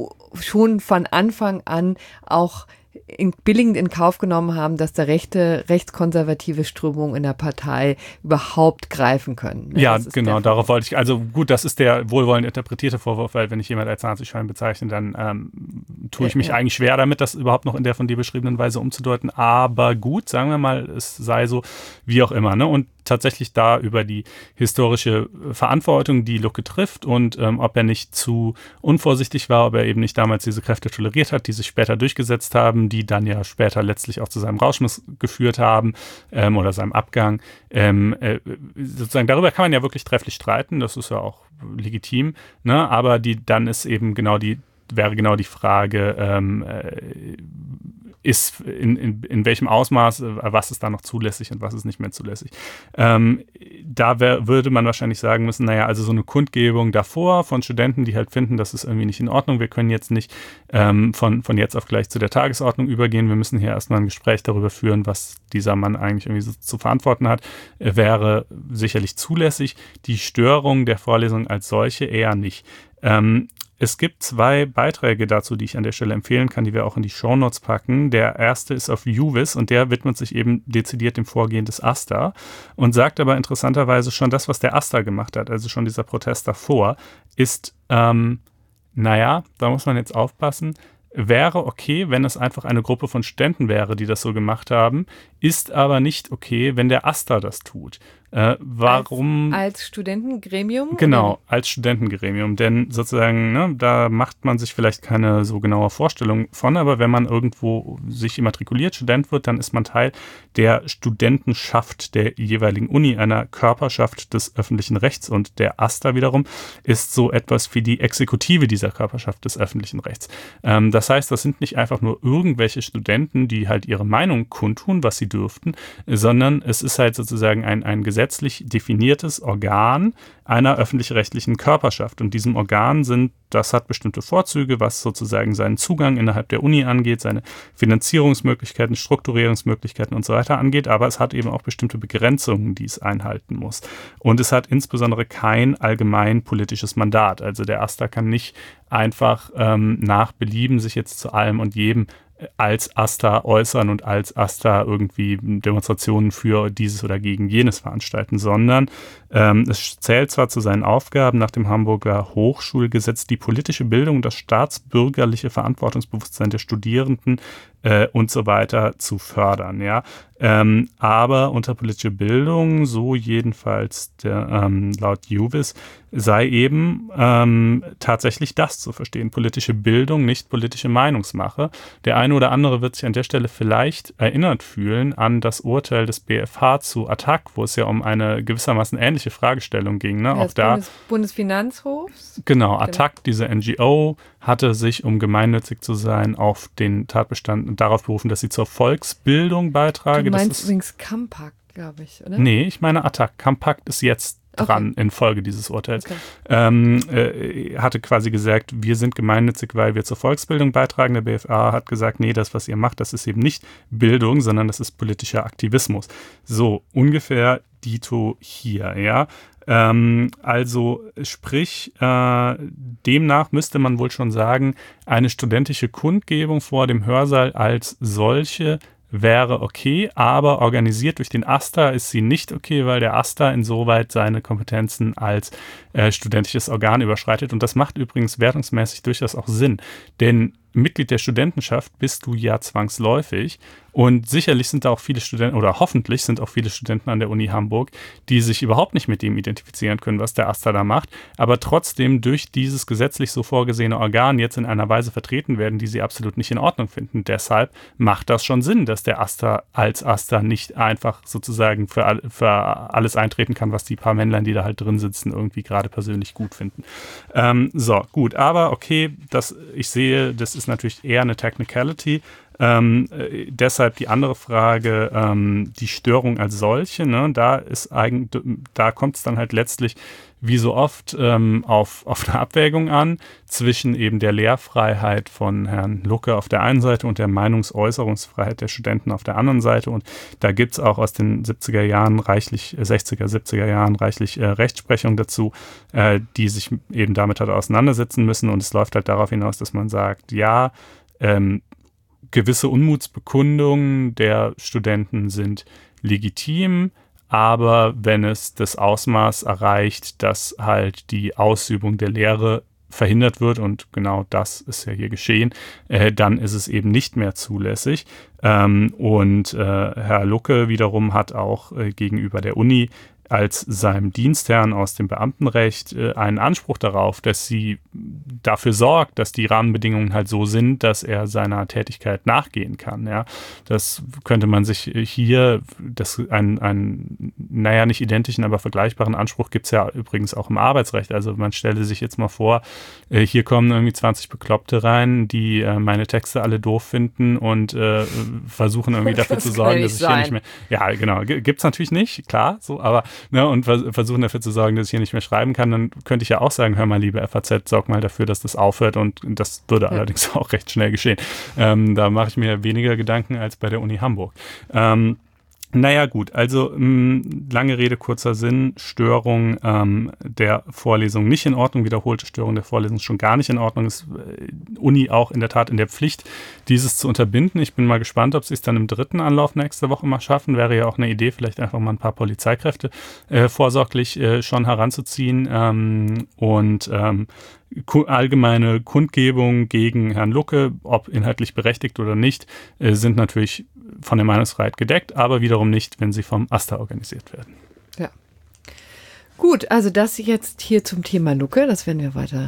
schon von Anfang an auch in, billigend in Kauf genommen haben, dass da rechte, rechtskonservative Strömungen in der Partei überhaupt greifen können. Ne? Ja, genau, darauf wollte ich, also gut, das ist der wohlwollend interpretierte Vorwurf, weil wenn ich jemand als Nazi-Schein bezeichne, dann ähm, tue ich mich ja, ja. eigentlich schwer damit, das überhaupt noch in der von dir beschriebenen Weise umzudeuten, aber gut, sagen wir mal, es sei so, wie auch immer, ne, und tatsächlich da über die historische Verantwortung, die Lucke trifft und ähm, ob er nicht zu unvorsichtig war, ob er eben nicht damals diese Kräfte toleriert hat, die sich später durchgesetzt haben, die dann ja später letztlich auch zu seinem Rauschmiss geführt haben ähm, oder seinem Abgang. Ähm, äh, sozusagen darüber kann man ja wirklich trefflich streiten, das ist ja auch legitim, ne? Aber die dann ist eben genau die, wäre genau die Frage, ähm, äh, ist in, in, in welchem Ausmaß, was ist da noch zulässig und was ist nicht mehr zulässig. Ähm, da wär, würde man wahrscheinlich sagen müssen, naja, also so eine Kundgebung davor von Studenten, die halt finden, das ist irgendwie nicht in Ordnung, wir können jetzt nicht ähm, von, von jetzt auf gleich zu der Tagesordnung übergehen, wir müssen hier erstmal ein Gespräch darüber führen, was dieser Mann eigentlich irgendwie so zu verantworten hat, äh, wäre sicherlich zulässig. Die Störung der Vorlesung als solche eher nicht. Ähm, Es gibt zwei Beiträge dazu, die ich an der Stelle empfehlen kann, die wir auch in die Shownotes packen. Der erste ist auf Juvis und der widmet sich eben dezidiert dem Vorgehen des AStA und sagt aber interessanterweise schon das, was der AStA gemacht hat, also schon dieser Protest davor, ist, ähm, naja, da muss man jetzt aufpassen, wäre okay, wenn es einfach eine Gruppe von Studenten wäre, die das so gemacht haben, ist aber nicht okay, wenn der AStA das tut. Äh, warum? Als, als Studentengremium? Genau, oder? als Studentengremium. Denn sozusagen, ne, da macht man sich vielleicht keine so genaue Vorstellung von, aber wenn man irgendwo sich immatrikuliert, Student wird, dann ist man Teil der Studentenschaft der jeweiligen Uni, einer Körperschaft des öffentlichen Rechts. Und der AStA wiederum ist so etwas wie die Exekutive dieser Körperschaft des öffentlichen Rechts. Ähm, das heißt, das sind nicht einfach nur irgendwelche Studenten, die halt ihre Meinung kundtun, was sie dürften, sondern es ist halt sozusagen ein, ein gesetzlich definiertes Organ einer öffentlich-rechtlichen Körperschaft. Und diesem Organ sind, das hat bestimmte Vorzüge, was sozusagen seinen Zugang innerhalb der Uni angeht, seine Finanzierungsmöglichkeiten, Strukturierungsmöglichkeiten und so weiter angeht, aber es hat eben auch bestimmte Begrenzungen, die es einhalten muss. Und es hat insbesondere kein allgemein politisches Mandat. Also der AStA kann nicht einfach ähm, nach Belieben sich jetzt zu allem und jedem als AStA äußern und als AStA irgendwie Demonstrationen für dieses oder gegen jenes veranstalten, sondern ähm, es zählt zwar zu seinen Aufgaben nach dem Hamburger Hochschulgesetz, die politische Bildung, das staatsbürgerliche Verantwortungsbewusstsein der Studierenden äh, und so weiter zu fördern, ja. Ähm, aber unter politische Bildung, so jedenfalls der, ähm, laut Juvis, sei eben ähm, tatsächlich das zu verstehen, politische Bildung, nicht politische Meinungsmache. Der eine oder andere wird sich an der Stelle vielleicht erinnert fühlen an das Urteil des B F H zu Attac, wo es ja um eine gewissermaßen ähnliche Fragestellung ging. Ne? Ja, Auch da, Bundes- Bundesfinanzhofs. Genau, Attac, diese N G O, hatte sich, um gemeinnützig zu sein, auf den Tatbestand darauf berufen, dass sie zur Volksbildung beitrage. Du meinst das ist, übrigens Campact, glaube ich, oder? Nee, ich meine Attac. Campact ist jetzt dran Okay. infolge dieses Urteils. Okay. Ähm, äh, hatte quasi gesagt, wir sind gemeinnützig, weil wir zur Volksbildung beitragen. Der B F A hat gesagt, nee, das, was ihr macht, das ist eben nicht Bildung, sondern das ist politischer Aktivismus. So, ungefähr dito hier, ja. Ähm, also sprich, äh, demnach müsste man wohl schon sagen, eine studentische Kundgebung vor dem Hörsaal als solche wäre okay, aber organisiert durch den AStA ist sie nicht okay, weil der AStA insoweit seine Kompetenzen als äh, studentisches Organ überschreitet. Und das macht übrigens wertungsmäßig durchaus auch Sinn, denn Mitglied der Studentenschaft bist du ja zwangsläufig. Und sicherlich sind da auch viele Studenten, oder hoffentlich sind auch viele Studenten an der Uni Hamburg, die sich überhaupt nicht mit dem identifizieren können, was der AStA da macht, aber trotzdem durch dieses gesetzlich so vorgesehene Organ jetzt in einer Weise vertreten werden, die sie absolut nicht in Ordnung finden. Deshalb macht das schon Sinn, dass der AStA als AStA nicht einfach sozusagen für, all, für alles eintreten kann, was die paar Männlein, die da halt drin sitzen, irgendwie gerade persönlich gut finden. Ähm, so, gut, aber okay, das, ich sehe, das ist natürlich eher eine Technicality. Ähm, äh, deshalb die andere Frage, ähm, die Störung als solche, ne, da ist eigentlich, da kommt es dann halt letztlich wie so oft ähm, auf, auf eine Abwägung an zwischen eben der Lehrfreiheit von Herrn Lucke auf der einen Seite und der Meinungsäußerungsfreiheit der Studenten auf der anderen Seite. Und da gibt es auch aus den siebziger Jahren reichlich, sechziger, siebziger Jahren reichlich äh, Rechtsprechung dazu, äh, die sich eben damit halt auseinandersetzen müssen. Und es läuft halt darauf hinaus, dass man sagt, ja, ähm, gewisse Unmutsbekundungen der Studenten sind legitim, aber wenn es das Ausmaß erreicht, dass halt die Ausübung der Lehre verhindert wird, und genau das ist ja hier geschehen, äh, dann ist es eben nicht mehr zulässig. Ähm, und äh, Herr Lucke wiederum hat auch äh, gegenüber der Uni als seinem Dienstherrn aus dem Beamtenrecht äh, einen Anspruch darauf, dass sie dafür sorgt, dass die Rahmenbedingungen halt so sind, dass er seiner Tätigkeit nachgehen kann. Ja, das könnte man sich hier, das ein, ein, naja, nicht identischen, aber vergleichbaren Anspruch gibt es ja übrigens auch im Arbeitsrecht. Also man stelle sich jetzt mal vor, äh, hier kommen irgendwie zwanzig Bekloppte rein, die äh, meine Texte alle doof finden und äh, versuchen irgendwie dafür Das zu kann sorgen, nicht dass ich hier sein. nicht mehr, ja genau, g- gibt's natürlich nicht, klar, so, aber ne, und vers- versuchen dafür zu sorgen, dass ich hier nicht mehr schreiben kann, dann könnte ich ja auch sagen, hör mal, liebe F A Z, sorg mal dafür, dass das aufhört, und das würde Ja. allerdings auch recht schnell geschehen. Ähm, da mache ich mir weniger Gedanken als bei der Uni Hamburg. Ähm, Naja gut, also mh, lange Rede, kurzer Sinn, Störung ähm, der Vorlesung nicht in Ordnung, wiederholte Störung der Vorlesung schon gar nicht in Ordnung, ist äh, Uni auch in der Tat in der Pflicht, dieses zu unterbinden. Ich bin mal gespannt, ob sie es dann im dritten Anlauf nächste Woche mal schaffen, wäre ja auch eine Idee, vielleicht einfach mal ein paar Polizeikräfte äh, vorsorglich äh, schon heranzuziehen ähm, und ähm, allgemeine Kundgebungen gegen Herrn Lucke, ob inhaltlich berechtigt oder nicht, äh, sind natürlich von der Meinungsfreiheit gedeckt, aber wiederum nicht, wenn sie vom AStA organisiert werden. Ja. Gut, also das jetzt hier zum Thema Lucke, das werden wir weiter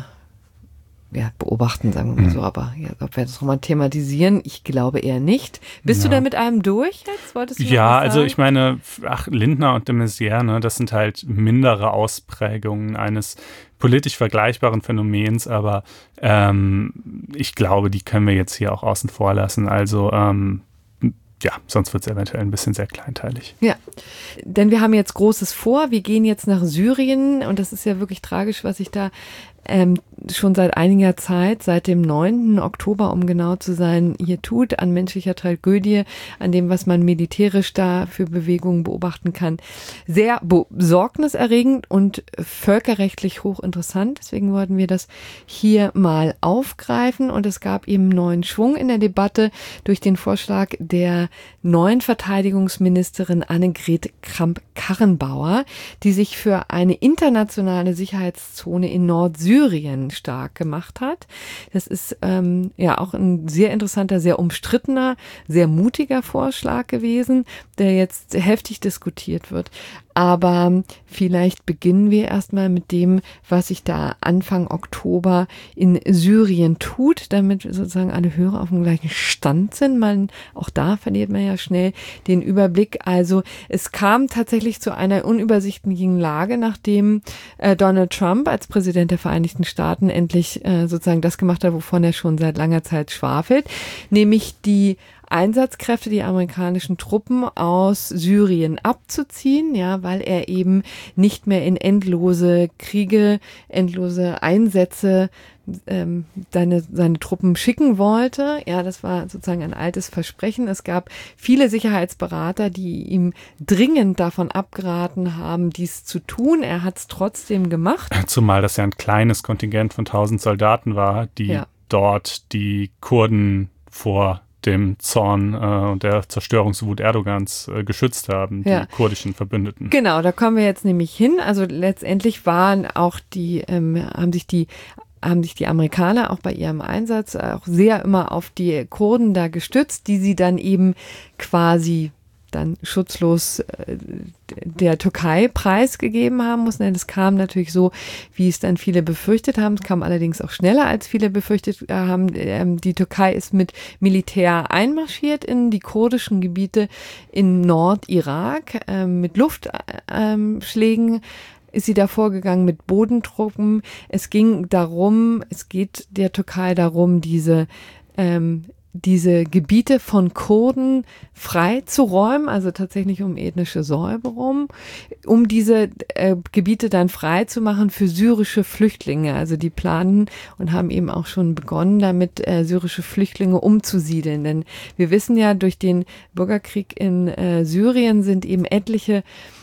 ja, beobachten, sagen wir mal so, aber ja, ob wir das nochmal thematisieren, ich glaube eher nicht. Bist ja. du da mit einem durch jetzt? Wolltest du ja, also ich meine, ach, Lindner und de Maizière, ne, das sind halt mindere Ausprägungen eines politisch vergleichbaren Phänomens, aber ähm, ich glaube, die können wir jetzt hier auch außen vor lassen. Also ähm, ja, sonst wird es eventuell ein bisschen sehr kleinteilig. Ja, denn wir haben jetzt Großes vor. Wir gehen jetzt nach Syrien und das ist ja wirklich tragisch, was sich da ähm, schon seit einiger Zeit, seit dem neunten Oktober, um genau zu sein, hier tut, an menschlicher Tragödie, an dem, was man militärisch da für Bewegungen beobachten kann. Sehr besorgniserregend und völkerrechtlich hochinteressant. Deswegen wollten wir das hier mal aufgreifen und es gab eben neuen Schwung in der Debatte durch den Vorschlag der neuen Verteidigungsministerin Annegret Kramp-Karrenbauer, die sich für eine internationale Sicherheitszone in Nordsyrien stark gemacht hat. Das ist ähm, ja auch ein sehr interessanter, sehr umstrittener, sehr mutiger Vorschlag gewesen, der jetzt heftig diskutiert wird. Aber vielleicht beginnen wir erstmal mit dem, was sich da Anfang Oktober in Syrien tut, damit sozusagen alle Hörer auf dem gleichen Stand sind. Man, auch da verliert man ja schnell den Überblick. Also es kam tatsächlich zu einer unübersichtlichen Lage, nachdem äh, Donald Trump als Präsident der Vereinigten Staaten endlich äh, sozusagen das gemacht hat, wovon er schon seit langer Zeit schwafelt, nämlich die Einsatzkräfte, die amerikanischen Truppen aus Syrien abzuziehen, ja, weil er eben nicht mehr in endlose Kriege, endlose Einsätze ähm, seine, seine Truppen schicken wollte. Ja, das war sozusagen ein altes Versprechen. Es gab viele Sicherheitsberater, die ihm dringend davon abgeraten haben, dies zu tun. Er hat es trotzdem gemacht. Zumal das ja ein kleines Kontingent von tausend Soldaten war, die ja. dort die Kurden vor dem Zorn äh, und der Zerstörungswut Erdogans äh, geschützt haben, die ja. kurdischen Verbündeten. Genau, da kommen wir jetzt nämlich hin. Also letztendlich waren auch die, ähm, haben sich die haben sich die Amerikaner auch bei ihrem Einsatz auch sehr immer auf die Kurden da gestützt, die sie dann eben quasi dann schutzlos äh, der Türkei preisgegeben haben muss. Denn es kam natürlich so, wie es dann viele befürchtet haben. Es kam allerdings auch schneller, als viele befürchtet haben. Ähm, die Türkei ist mit Militär einmarschiert in die kurdischen Gebiete in Nordirak, ähm, mit Luftschlägen. Ähm, ist sie da vorgegangen mit Bodentruppen. Es ging darum, es geht der Türkei darum, diese ähm, diese Gebiete von Kurden frei zu räumen, also tatsächlich um ethnische Säuberung, um diese äh, Gebiete dann frei zu machen für syrische Flüchtlinge. Also die planen und haben eben auch schon begonnen, damit äh, syrische Flüchtlinge umzusiedeln. Denn wir wissen ja, durch den Bürgerkrieg in äh, Syrien sind eben etliche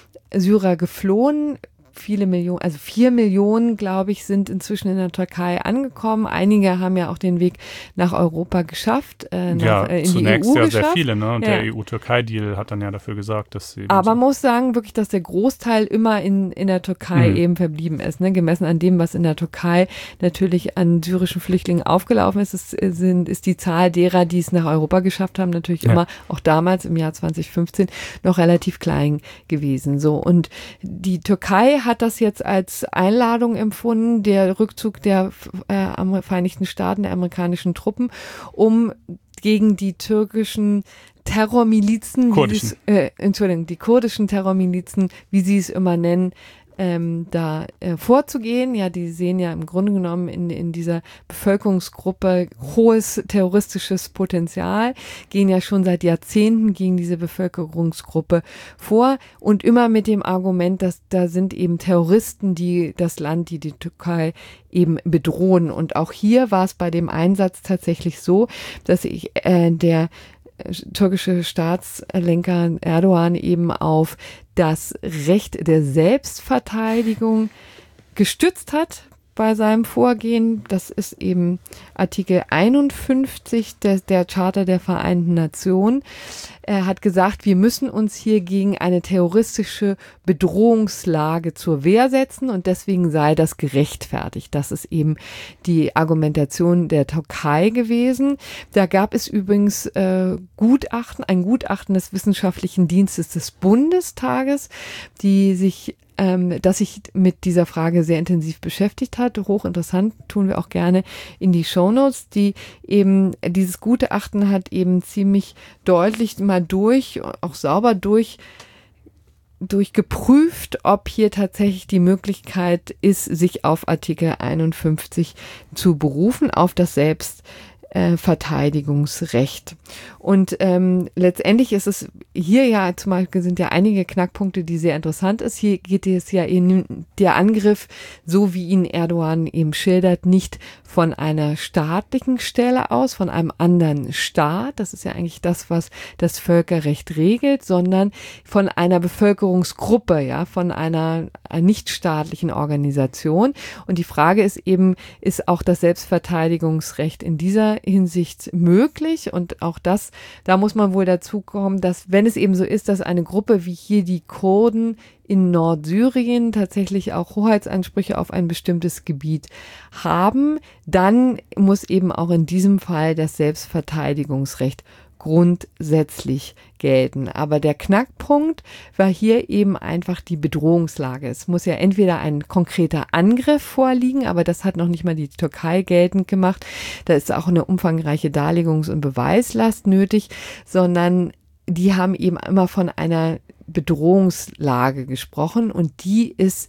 Syrer geflohen. Viele Millionen, also vier Millionen, glaube ich, sind inzwischen in der Türkei angekommen. Einige haben ja auch den Weg nach Europa geschafft, äh, nach, ja, äh, in zunächst die E U ja geschafft. sehr viele, ne? Und ja. der E U-Türkei-Deal hat dann ja dafür gesorgt, dass sie... Aber man muss sagen, wirklich, dass der Großteil immer in, in der Türkei mhm. eben verblieben ist, ne? Gemessen an dem, was in der Türkei natürlich an syrischen Flüchtlingen aufgelaufen ist, ist, sind, ist die Zahl derer, die es nach Europa geschafft haben, natürlich ja. immer, auch damals im Jahr zwanzig fünfzehn, noch relativ klein gewesen. So, und die Türkei hat das jetzt als Einladung empfunden, der Rückzug der äh, Vereinigten Staaten, der amerikanischen Truppen, um gegen die türkischen Terrormilizen, kurdischen. Wie äh, Entschuldigung, die kurdischen Terrormilizen, wie sie es immer nennen, ähm, da äh, vorzugehen. Ja, die sehen ja im Grunde genommen in, in dieser Bevölkerungsgruppe hohes terroristisches Potenzial, gehen ja schon seit Jahrzehnten gegen diese Bevölkerungsgruppe vor und immer mit dem Argument, dass da sind eben Terroristen, die das Land, die die Türkei eben bedrohen. Und auch hier war es bei dem Einsatz tatsächlich so, dass ich äh, der türkische Staatslenker Erdogan eben auf das Recht der Selbstverteidigung gestützt hat, bei seinem Vorgehen. Das ist eben Artikel einundfünfzig der, der Charta der Vereinten Nationen. Er hat gesagt, wir müssen uns hier gegen eine terroristische Bedrohungslage zur Wehr setzen und deswegen sei das gerechtfertigt. Das ist eben die Argumentation der Türkei gewesen. Da gab es übrigens äh, Gutachten, ein Gutachten des Wissenschaftlichen Dienstes des Bundestages, die sich Ähm, das sich mit dieser Frage sehr intensiv beschäftigt hat. Hochinteressant, tun wir auch gerne in die Shownotes. Die eben, dieses Gutachten hat eben ziemlich deutlich mal durch, auch sauber durch, durchgeprüft, ob hier tatsächlich die Möglichkeit ist, sich auf Artikel einundfünfzig zu berufen, auf das Selbst Äh, Verteidigungsrecht. Und ähm, letztendlich ist es hier ja zum Beispiel sind ja einige Knackpunkte, die sehr interessant ist. Hier geht es ja in der Angriff, so wie ihn Erdogan eben schildert, nicht von einer staatlichen Stelle aus, von einem anderen Staat. Das ist ja eigentlich das, was das Völkerrecht regelt, sondern von einer Bevölkerungsgruppe, ja, von einer, einer nichtstaatlichen Organisation. Und die Frage ist eben, ist auch das Selbstverteidigungsrecht in dieser Hinsicht möglich? Und auch das, da muss man wohl dazu kommen, dass wenn es eben so ist, dass eine Gruppe wie hier die Kurden in Nordsyrien tatsächlich auch Hoheitsansprüche auf ein bestimmtes Gebiet haben, dann muss eben auch in diesem Fall das Selbstverteidigungsrecht grundsätzlich gelten. Aber der Knackpunkt war hier eben einfach die Bedrohungslage. Es muss ja entweder ein konkreter Angriff vorliegen, aber das hat noch nicht mal die Türkei geltend gemacht. Da ist auch eine umfangreiche Darlegungs- und Beweislast nötig, sondern die haben eben immer von einer Bedrohungslage gesprochen und die ist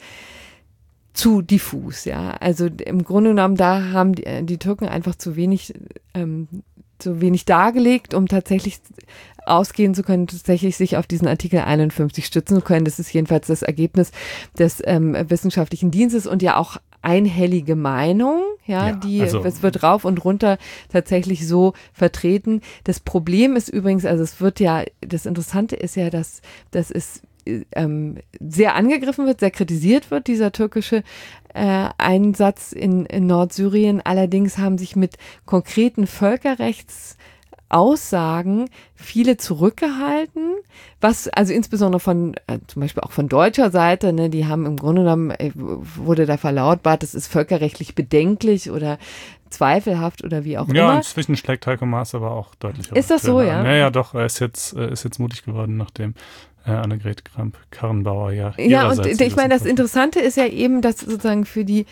zu diffus, ja. Also im Grunde genommen, da haben die, die Türken einfach zu wenig ähm, zu wenig dargelegt, um tatsächlich ausgehen zu können, tatsächlich sich auf diesen Artikel einundfünfzig stützen zu können. Das ist jedenfalls das Ergebnis des ähm, wissenschaftlichen Dienstes und ja auch einhellige Meinung, ja, ja die, also, es wird rauf und runter tatsächlich so vertreten. Das Problem ist übrigens, also es wird ja, das Interessante ist ja, dass, dass es ähm, sehr angegriffen wird, sehr kritisiert wird, dieser türkische äh, Einsatz in, in Nordsyrien. Allerdings haben sich mit konkreten Völkerrechts Aussagen viele zurückgehalten, was also insbesondere von äh, zum Beispiel auch von deutscher Seite, ne, die haben im Grunde genommen, äh, wurde da verlautbart, das ist völkerrechtlich bedenklich oder zweifelhaft oder wie auch ja, immer. Ja, inzwischen schlägt Heiko Maas aber auch deutlich auf. Ist das so, ja? Naja, doch, er ist jetzt, äh, ist jetzt mutig geworden, nachdem äh, Annegret Kramp-Karrenbauer ja Ja, und ich meine, das Interessante ist ja eben, dass sozusagen für die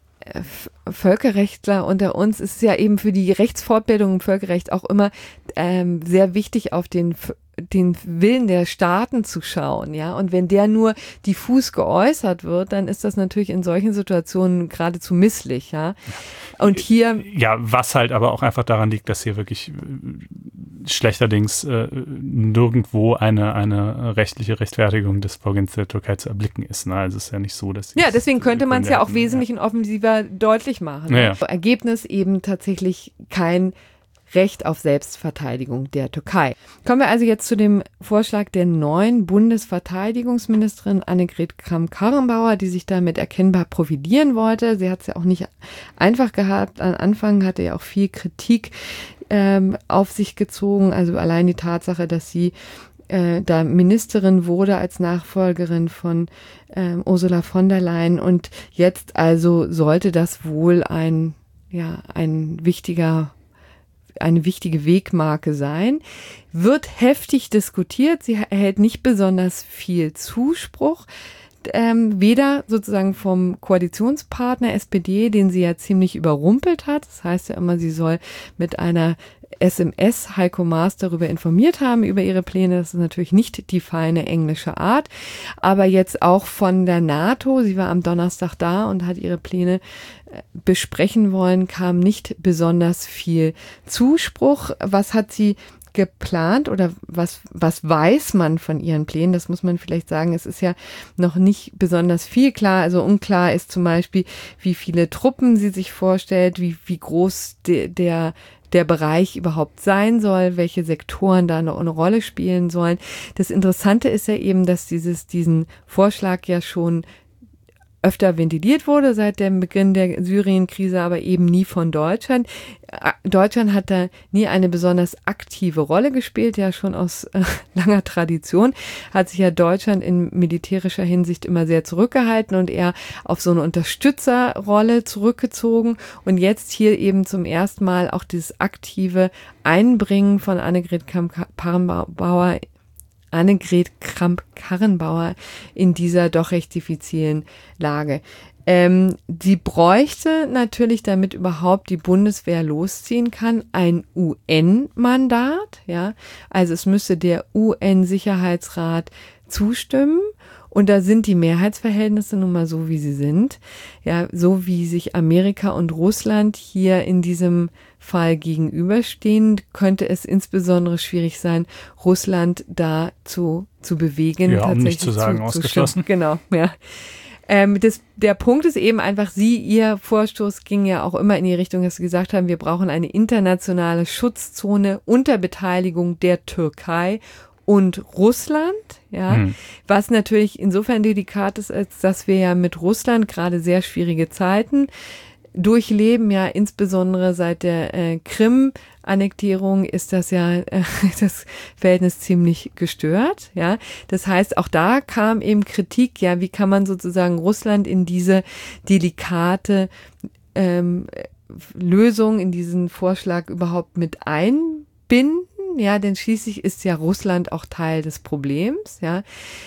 Völkerrechtler unter uns ist es ja eben für die Rechtsfortbildung im Völkerrecht auch immer ähm, sehr wichtig, auf den den Willen der Staaten zu schauen, ja, und wenn der nur diffus geäußert wird, dann ist das natürlich in solchen Situationen geradezu misslich, ja. Und hier ja, was halt aber auch einfach daran liegt, dass hier wirklich schlechterdings äh, nirgendwo eine eine rechtliche Rechtfertigung des Vorgehens der Türkei zu erblicken ist. Ne? Also es ist ja nicht so, dass ja, deswegen könnte man es ja auch wesentlich ja. offensiver deutlich machen. Ja, ja. Ergebnis eben tatsächlich kein Recht auf Selbstverteidigung der Türkei. Kommen wir also jetzt zu dem Vorschlag der neuen Bundesverteidigungsministerin Annegret Kramp-Karrenbauer, die sich damit erkennbar profilieren wollte. Sie hat es ja auch nicht einfach gehabt. Am Anfang hatte ja auch viel Kritik ähm, auf sich gezogen. Also allein die Tatsache, dass sie äh, da Ministerin wurde als Nachfolgerin von äh, Ursula von der Leyen. Und jetzt also sollte das wohl ein, ja, ein wichtiger eine wichtige Wegmarke sein, wird heftig diskutiert. Sie erhält nicht besonders viel Zuspruch, ähm, weder sozusagen vom Koalitionspartner S P D, den sie ja ziemlich überrumpelt hat. Das heißt ja immer, sie soll mit einer S M S Heiko Maas darüber informiert haben, über ihre Pläne. Das ist natürlich nicht die feine englische Art, aber jetzt auch von der NATO. Sie war am Donnerstag da und hat ihre Pläne besprechen wollen, kam nicht besonders viel Zuspruch. Was hat sie geplant oder was, was weiß man von ihren Plänen? Das muss man vielleicht sagen. Es ist ja noch nicht besonders viel klar. Also unklar ist zum Beispiel, wie viele Truppen sie sich vorstellt, wie, wie groß de, der der Bereich überhaupt sein soll, welche Sektoren da eine, eine Rolle spielen sollen. Das Interessante ist ja eben, dass dieses, diesen Vorschlag ja schon öfter ventiliert wurde seit dem Beginn der Syrien-Krise, aber eben nie von Deutschland. Deutschland hat da nie eine besonders aktive Rolle gespielt, ja schon aus äh, langer Tradition hat sich ja Deutschland in militärischer Hinsicht immer sehr zurückgehalten und eher auf so eine Unterstützerrolle zurückgezogen und jetzt hier eben zum ersten Mal auch dieses aktive Einbringen von Annegret Kramp-Karrenbauer Annegret Kramp-Karrenbauer in dieser doch recht diffizilen Lage. Ähm, sie bräuchte natürlich, damit überhaupt die Bundeswehr losziehen kann, ein U N-Mandat. Ja, also es müsste der U N-Sicherheitsrat zustimmen. Und da sind die Mehrheitsverhältnisse nun mal so, wie sie sind. Ja, so wie sich Amerika und Russland hier in diesem Fall gegenüberstehen, könnte es insbesondere schwierig sein, Russland da zu, zu bewegen. Ja, tatsächlich um nicht zu sagen, zu, ausgeschlossen. Zu genau, ja. Ähm, das, der Punkt ist eben einfach, Sie, Ihr Vorstoß ging ja auch immer in die Richtung, dass Sie gesagt haben, wir brauchen eine internationale Schutzzone unter Beteiligung der Türkei und Russland, ja, hm. was natürlich insofern delikat ist, als dass wir ja mit Russland gerade sehr schwierige Zeiten durchleben, ja, insbesondere seit der äh, Krim-Annektierung ist das ja äh, das Verhältnis ziemlich gestört, ja. Das heißt, auch da kam eben Kritik, ja, wie kann man sozusagen Russland in diese delikate ähm, Lösung, in diesen Vorschlag überhaupt mit einbinden? Ja, denn schließlich ist ja Russland auch Teil des Problems, ja.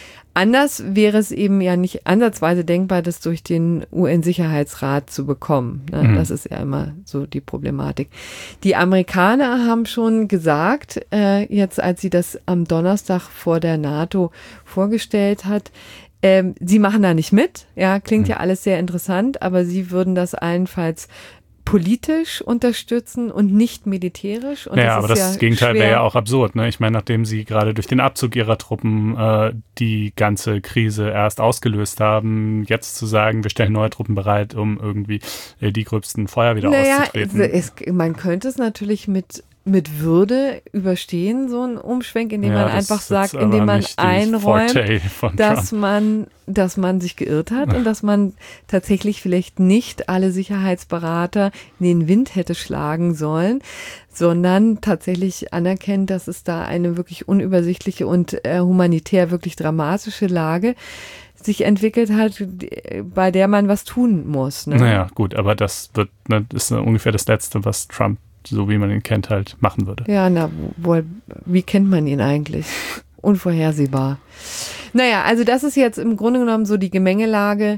Anders wäre es eben ja nicht ansatzweise denkbar, das durch den U N-Sicherheitsrat zu bekommen. Ne? Mhm. Das ist ja immer so die Problematik. Die Amerikaner haben schon gesagt, äh, jetzt als sie das am Donnerstag vor der NATO vorgestellt hat, ähm, sie machen da nicht mit. Ja, klingt mhm. ja alles sehr interessant, aber sie würden das allenfalls politisch unterstützen und nicht militärisch. Und naja, das aber ist das ja Gegenteil wäre schwer. ja auch absurd. Ne? Ich meine, nachdem sie gerade durch den Abzug ihrer Truppen äh, die ganze Krise erst ausgelöst haben, jetzt zu sagen, wir stellen neue Truppen bereit, um irgendwie äh, die gröbsten Feuer wieder naja, auszutreten. Es, man könnte es natürlich mit mit Würde überstehen, so ein Umschwenk, indem ja, man einfach sagt, indem man einräumt, dass man, dass man sich geirrt hat und dass man tatsächlich vielleicht nicht alle Sicherheitsberater in den Wind hätte schlagen sollen, sondern tatsächlich anerkennt, dass es da eine wirklich unübersichtliche und äh, humanitär wirklich dramatische Lage sich entwickelt hat, bei der man was tun muss. Ne? Naja, gut, aber das wird, ne, ist ungefähr das Letzte, was Trump, so wie man ihn kennt, halt machen würde. Ja, na, wohl, wie kennt man ihn eigentlich? Unvorhersehbar. Naja, also das ist jetzt im Grunde genommen so die Gemengelage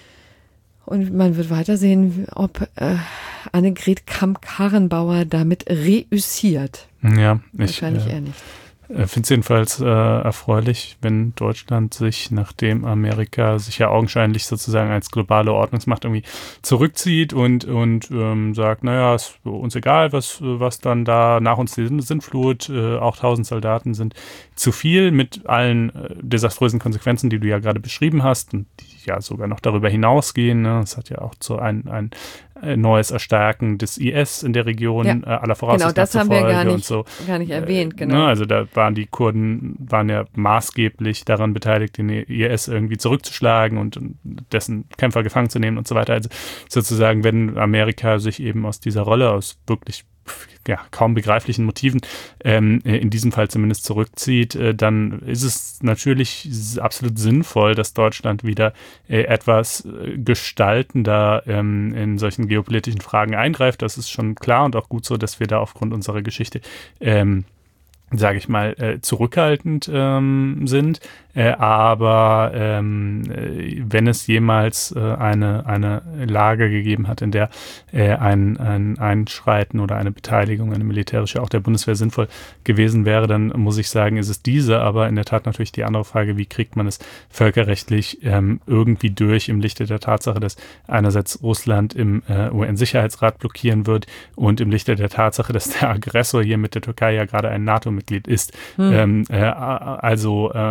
und man wird weitersehen, ob äh, Annegret Kramp-Karrenbauer damit reüssiert. Ja, ich Wahrscheinlich äh, eher nicht. Ich finde es jedenfalls äh, erfreulich, wenn Deutschland sich, nachdem Amerika sich ja augenscheinlich sozusagen als globale Ordnungsmacht irgendwie zurückzieht und, und ähm, sagt, naja, ist uns egal, was, was dann da nach uns die Sintflut, äh, auch tausend Soldaten sind zu viel mit allen äh, desaströsen Konsequenzen, die du ja gerade beschrieben hast und die ja sogar noch darüber hinausgehen. Ne? Es hat ja auch so ein, ein neues Erstarken des I S in der Region, ja, äh, aller Voraussicht genau, das haben wir gar nicht, so. gar nicht erwähnt. Genau. Äh, ne, also da waren die Kurden waren ja maßgeblich daran beteiligt, den I S irgendwie zurückzuschlagen und, und dessen Kämpfer gefangen zu nehmen und so weiter. Also sozusagen, wenn Amerika sich eben aus dieser Rolle, aus wirklich ja, kaum begreiflichen Motiven ähm, in diesem Fall zumindest zurückzieht, äh, dann ist es natürlich absolut sinnvoll, dass Deutschland wieder äh, etwas äh, gestaltender ähm, in solchen geopolitischen Fragen eingreift. Das ist schon klar und auch gut so, dass wir da aufgrund unserer Geschichte ähm, sage ich mal, äh, zurückhaltend ähm, sind. Äh, aber ähm, äh, wenn es jemals äh, eine, eine Lage gegeben hat, in der äh, ein, ein Einschreiten oder eine Beteiligung, eine militärische auch der Bundeswehr sinnvoll gewesen wäre, dann muss ich sagen, ist es diese. Aber in der Tat natürlich die andere Frage, wie kriegt man es völkerrechtlich ähm, irgendwie durch im Lichte der Tatsache, dass einerseits Russland im äh, U N-Sicherheitsrat blockieren wird und im Lichte der Tatsache, dass der Aggressor hier mit der Türkei ja gerade ein NATO-Mitglied ist. Hm. Ähm, äh, also äh, sehr schön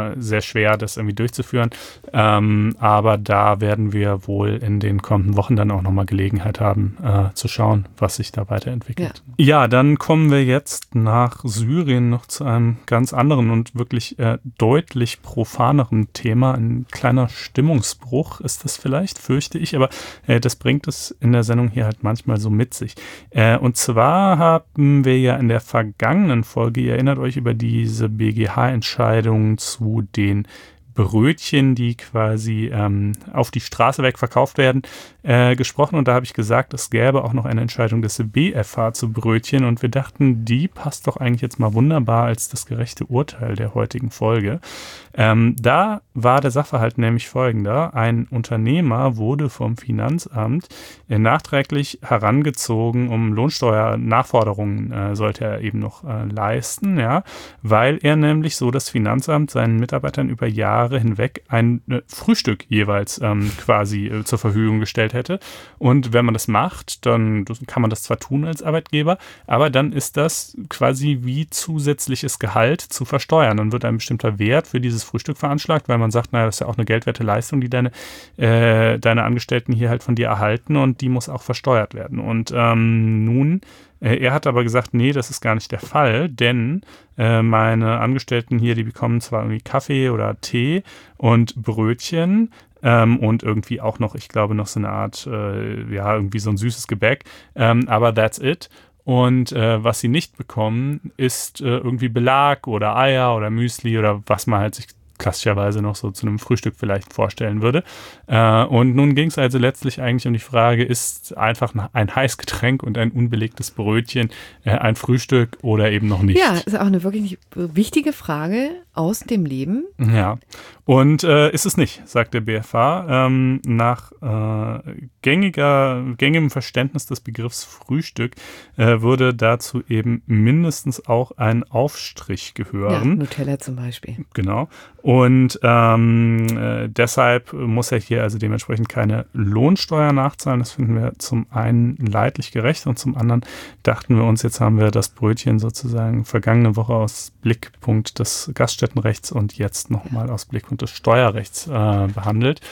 schwer, das irgendwie durchzuführen. Ähm, aber da werden wir wohl in den kommenden Wochen dann auch nochmal Gelegenheit haben, äh, zu schauen, was sich da weiterentwickelt. Ja. ja, dann kommen wir jetzt nach Syrien noch zu einem ganz anderen und wirklich äh, deutlich profaneren Thema. Ein kleiner Stimmungsbruch ist das vielleicht, fürchte ich, aber äh, das bringt es in der Sendung hier halt manchmal so mit sich. Äh, und zwar haben wir ja in der vergangenen Folge, ihr erinnert euch, über diese B G H-Entscheidung zu den Brötchen, die quasi ähm, auf die Straße weg verkauft werden, äh, gesprochen. Und da habe ich gesagt, es gäbe auch noch eine Entscheidung des B F H zu Brötchen. Und wir dachten, die passt doch eigentlich jetzt mal wunderbar als das gerechte Urteil der heutigen Folge. Ähm, da war der Sachverhalt nämlich folgender. Ein Unternehmer wurde vom Finanzamt äh, nachträglich herangezogen, um Lohnsteuernachforderungen äh, sollte er eben noch äh, leisten, ja, weil er nämlich so das Finanzamt seinen Mitarbeitern über Jahre hinweg ein äh, Frühstück jeweils ähm, quasi äh, zur Verfügung gestellt hätte. Und wenn man das macht, dann kann man das zwar tun als Arbeitgeber, aber dann ist das quasi wie zusätzliches Gehalt zu versteuern. Dann wird ein bestimmter Wert für dieses Frühstück veranschlagt, weil man sagt, naja, das ist ja auch eine geldwerte Leistung, die deine, äh, deine Angestellten hier halt von dir erhalten und die muss auch versteuert werden. Und ähm, nun Er hat aber gesagt, nee, das ist gar nicht der Fall, denn äh, meine Angestellten hier, die bekommen zwar irgendwie Kaffee oder Tee und Brötchen ähm, und irgendwie auch noch, ich glaube, noch so eine Art, äh, ja, irgendwie so ein süßes Gebäck, ähm, aber that's it. Und äh, was sie nicht bekommen, ist äh, irgendwie Belag oder Eier oder Müsli oder was man halt sich klassischerweise noch so zu einem Frühstück vielleicht vorstellen würde. Äh, und nun ging es also letztlich eigentlich um die Frage, ist einfach ein Heißgetränk und ein unbelegtes Brötchen äh, ein Frühstück oder eben noch nicht? Ja, ist auch eine wirklich wichtige Frage aus dem Leben. Ja, und äh, ist es nicht, sagt der B F H. Ähm, nach äh, gängiger, gängigem Verständnis des Begriffs Frühstück äh, würde dazu eben mindestens auch ein Aufstrich gehören. Ja, Nutella zum Beispiel. Genau. Und ähm, äh, deshalb muss er hier also dementsprechend keine Lohnsteuer nachzahlen. Das finden wir zum einen leidlich gerecht und zum anderen dachten wir uns, jetzt haben wir das Brötchen sozusagen vergangene Woche aus Blickpunkt des Gaststättenrechts und jetzt nochmal aus Blickpunkt des Steuerrechts äh, behandelt.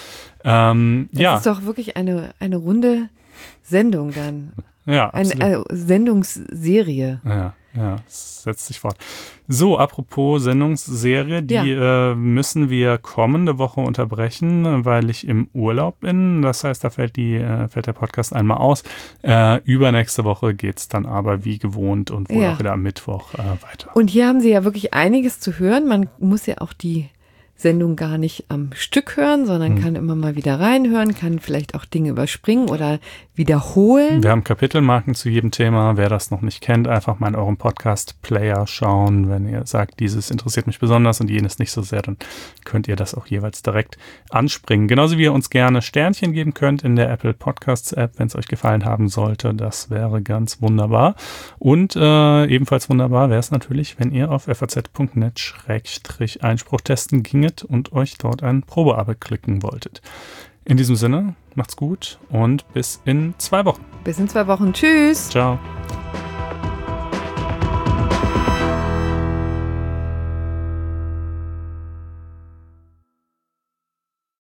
Ähm, das ja. ist doch wirklich eine, eine runde Sendung dann. Ja, absolut. Eine, eine Sendungsserie. Ja. Ja, es setzt sich fort. So, apropos Sendungsserie, die ja. äh, müssen wir kommende Woche unterbrechen, weil ich im Urlaub bin. Das heißt, da fällt, die, äh, fällt der Podcast einmal aus. Äh, übernächste Woche geht es dann aber wie gewohnt und wohl ja. auch wieder am Mittwoch äh, weiter. Und hier haben Sie ja wirklich einiges zu hören. Man muss ja auch die Sendung gar nicht am Stück hören, sondern hm. kann immer mal wieder reinhören, kann vielleicht auch Dinge überspringen oder wiederholen. Wir haben Kapitelmarken zu jedem Thema. Wer das noch nicht kennt, einfach mal in eurem Podcast-Player schauen. Wenn ihr sagt, dieses interessiert mich besonders und jenes nicht so sehr, dann könnt ihr das auch jeweils direkt anspringen. Genauso wie ihr uns gerne Sternchen geben könnt in der Apple Podcasts-App, wenn es euch gefallen haben sollte. Das wäre ganz wunderbar. Und äh, ebenfalls wunderbar wäre es natürlich, wenn ihr auf f a z punkt net Schrägstrich Einspruch testen ginget und euch dort ein Probeabo klicken wolltet. In diesem Sinne, macht's gut und bis in zwei Wochen. Bis in zwei Wochen. Tschüss. Ciao.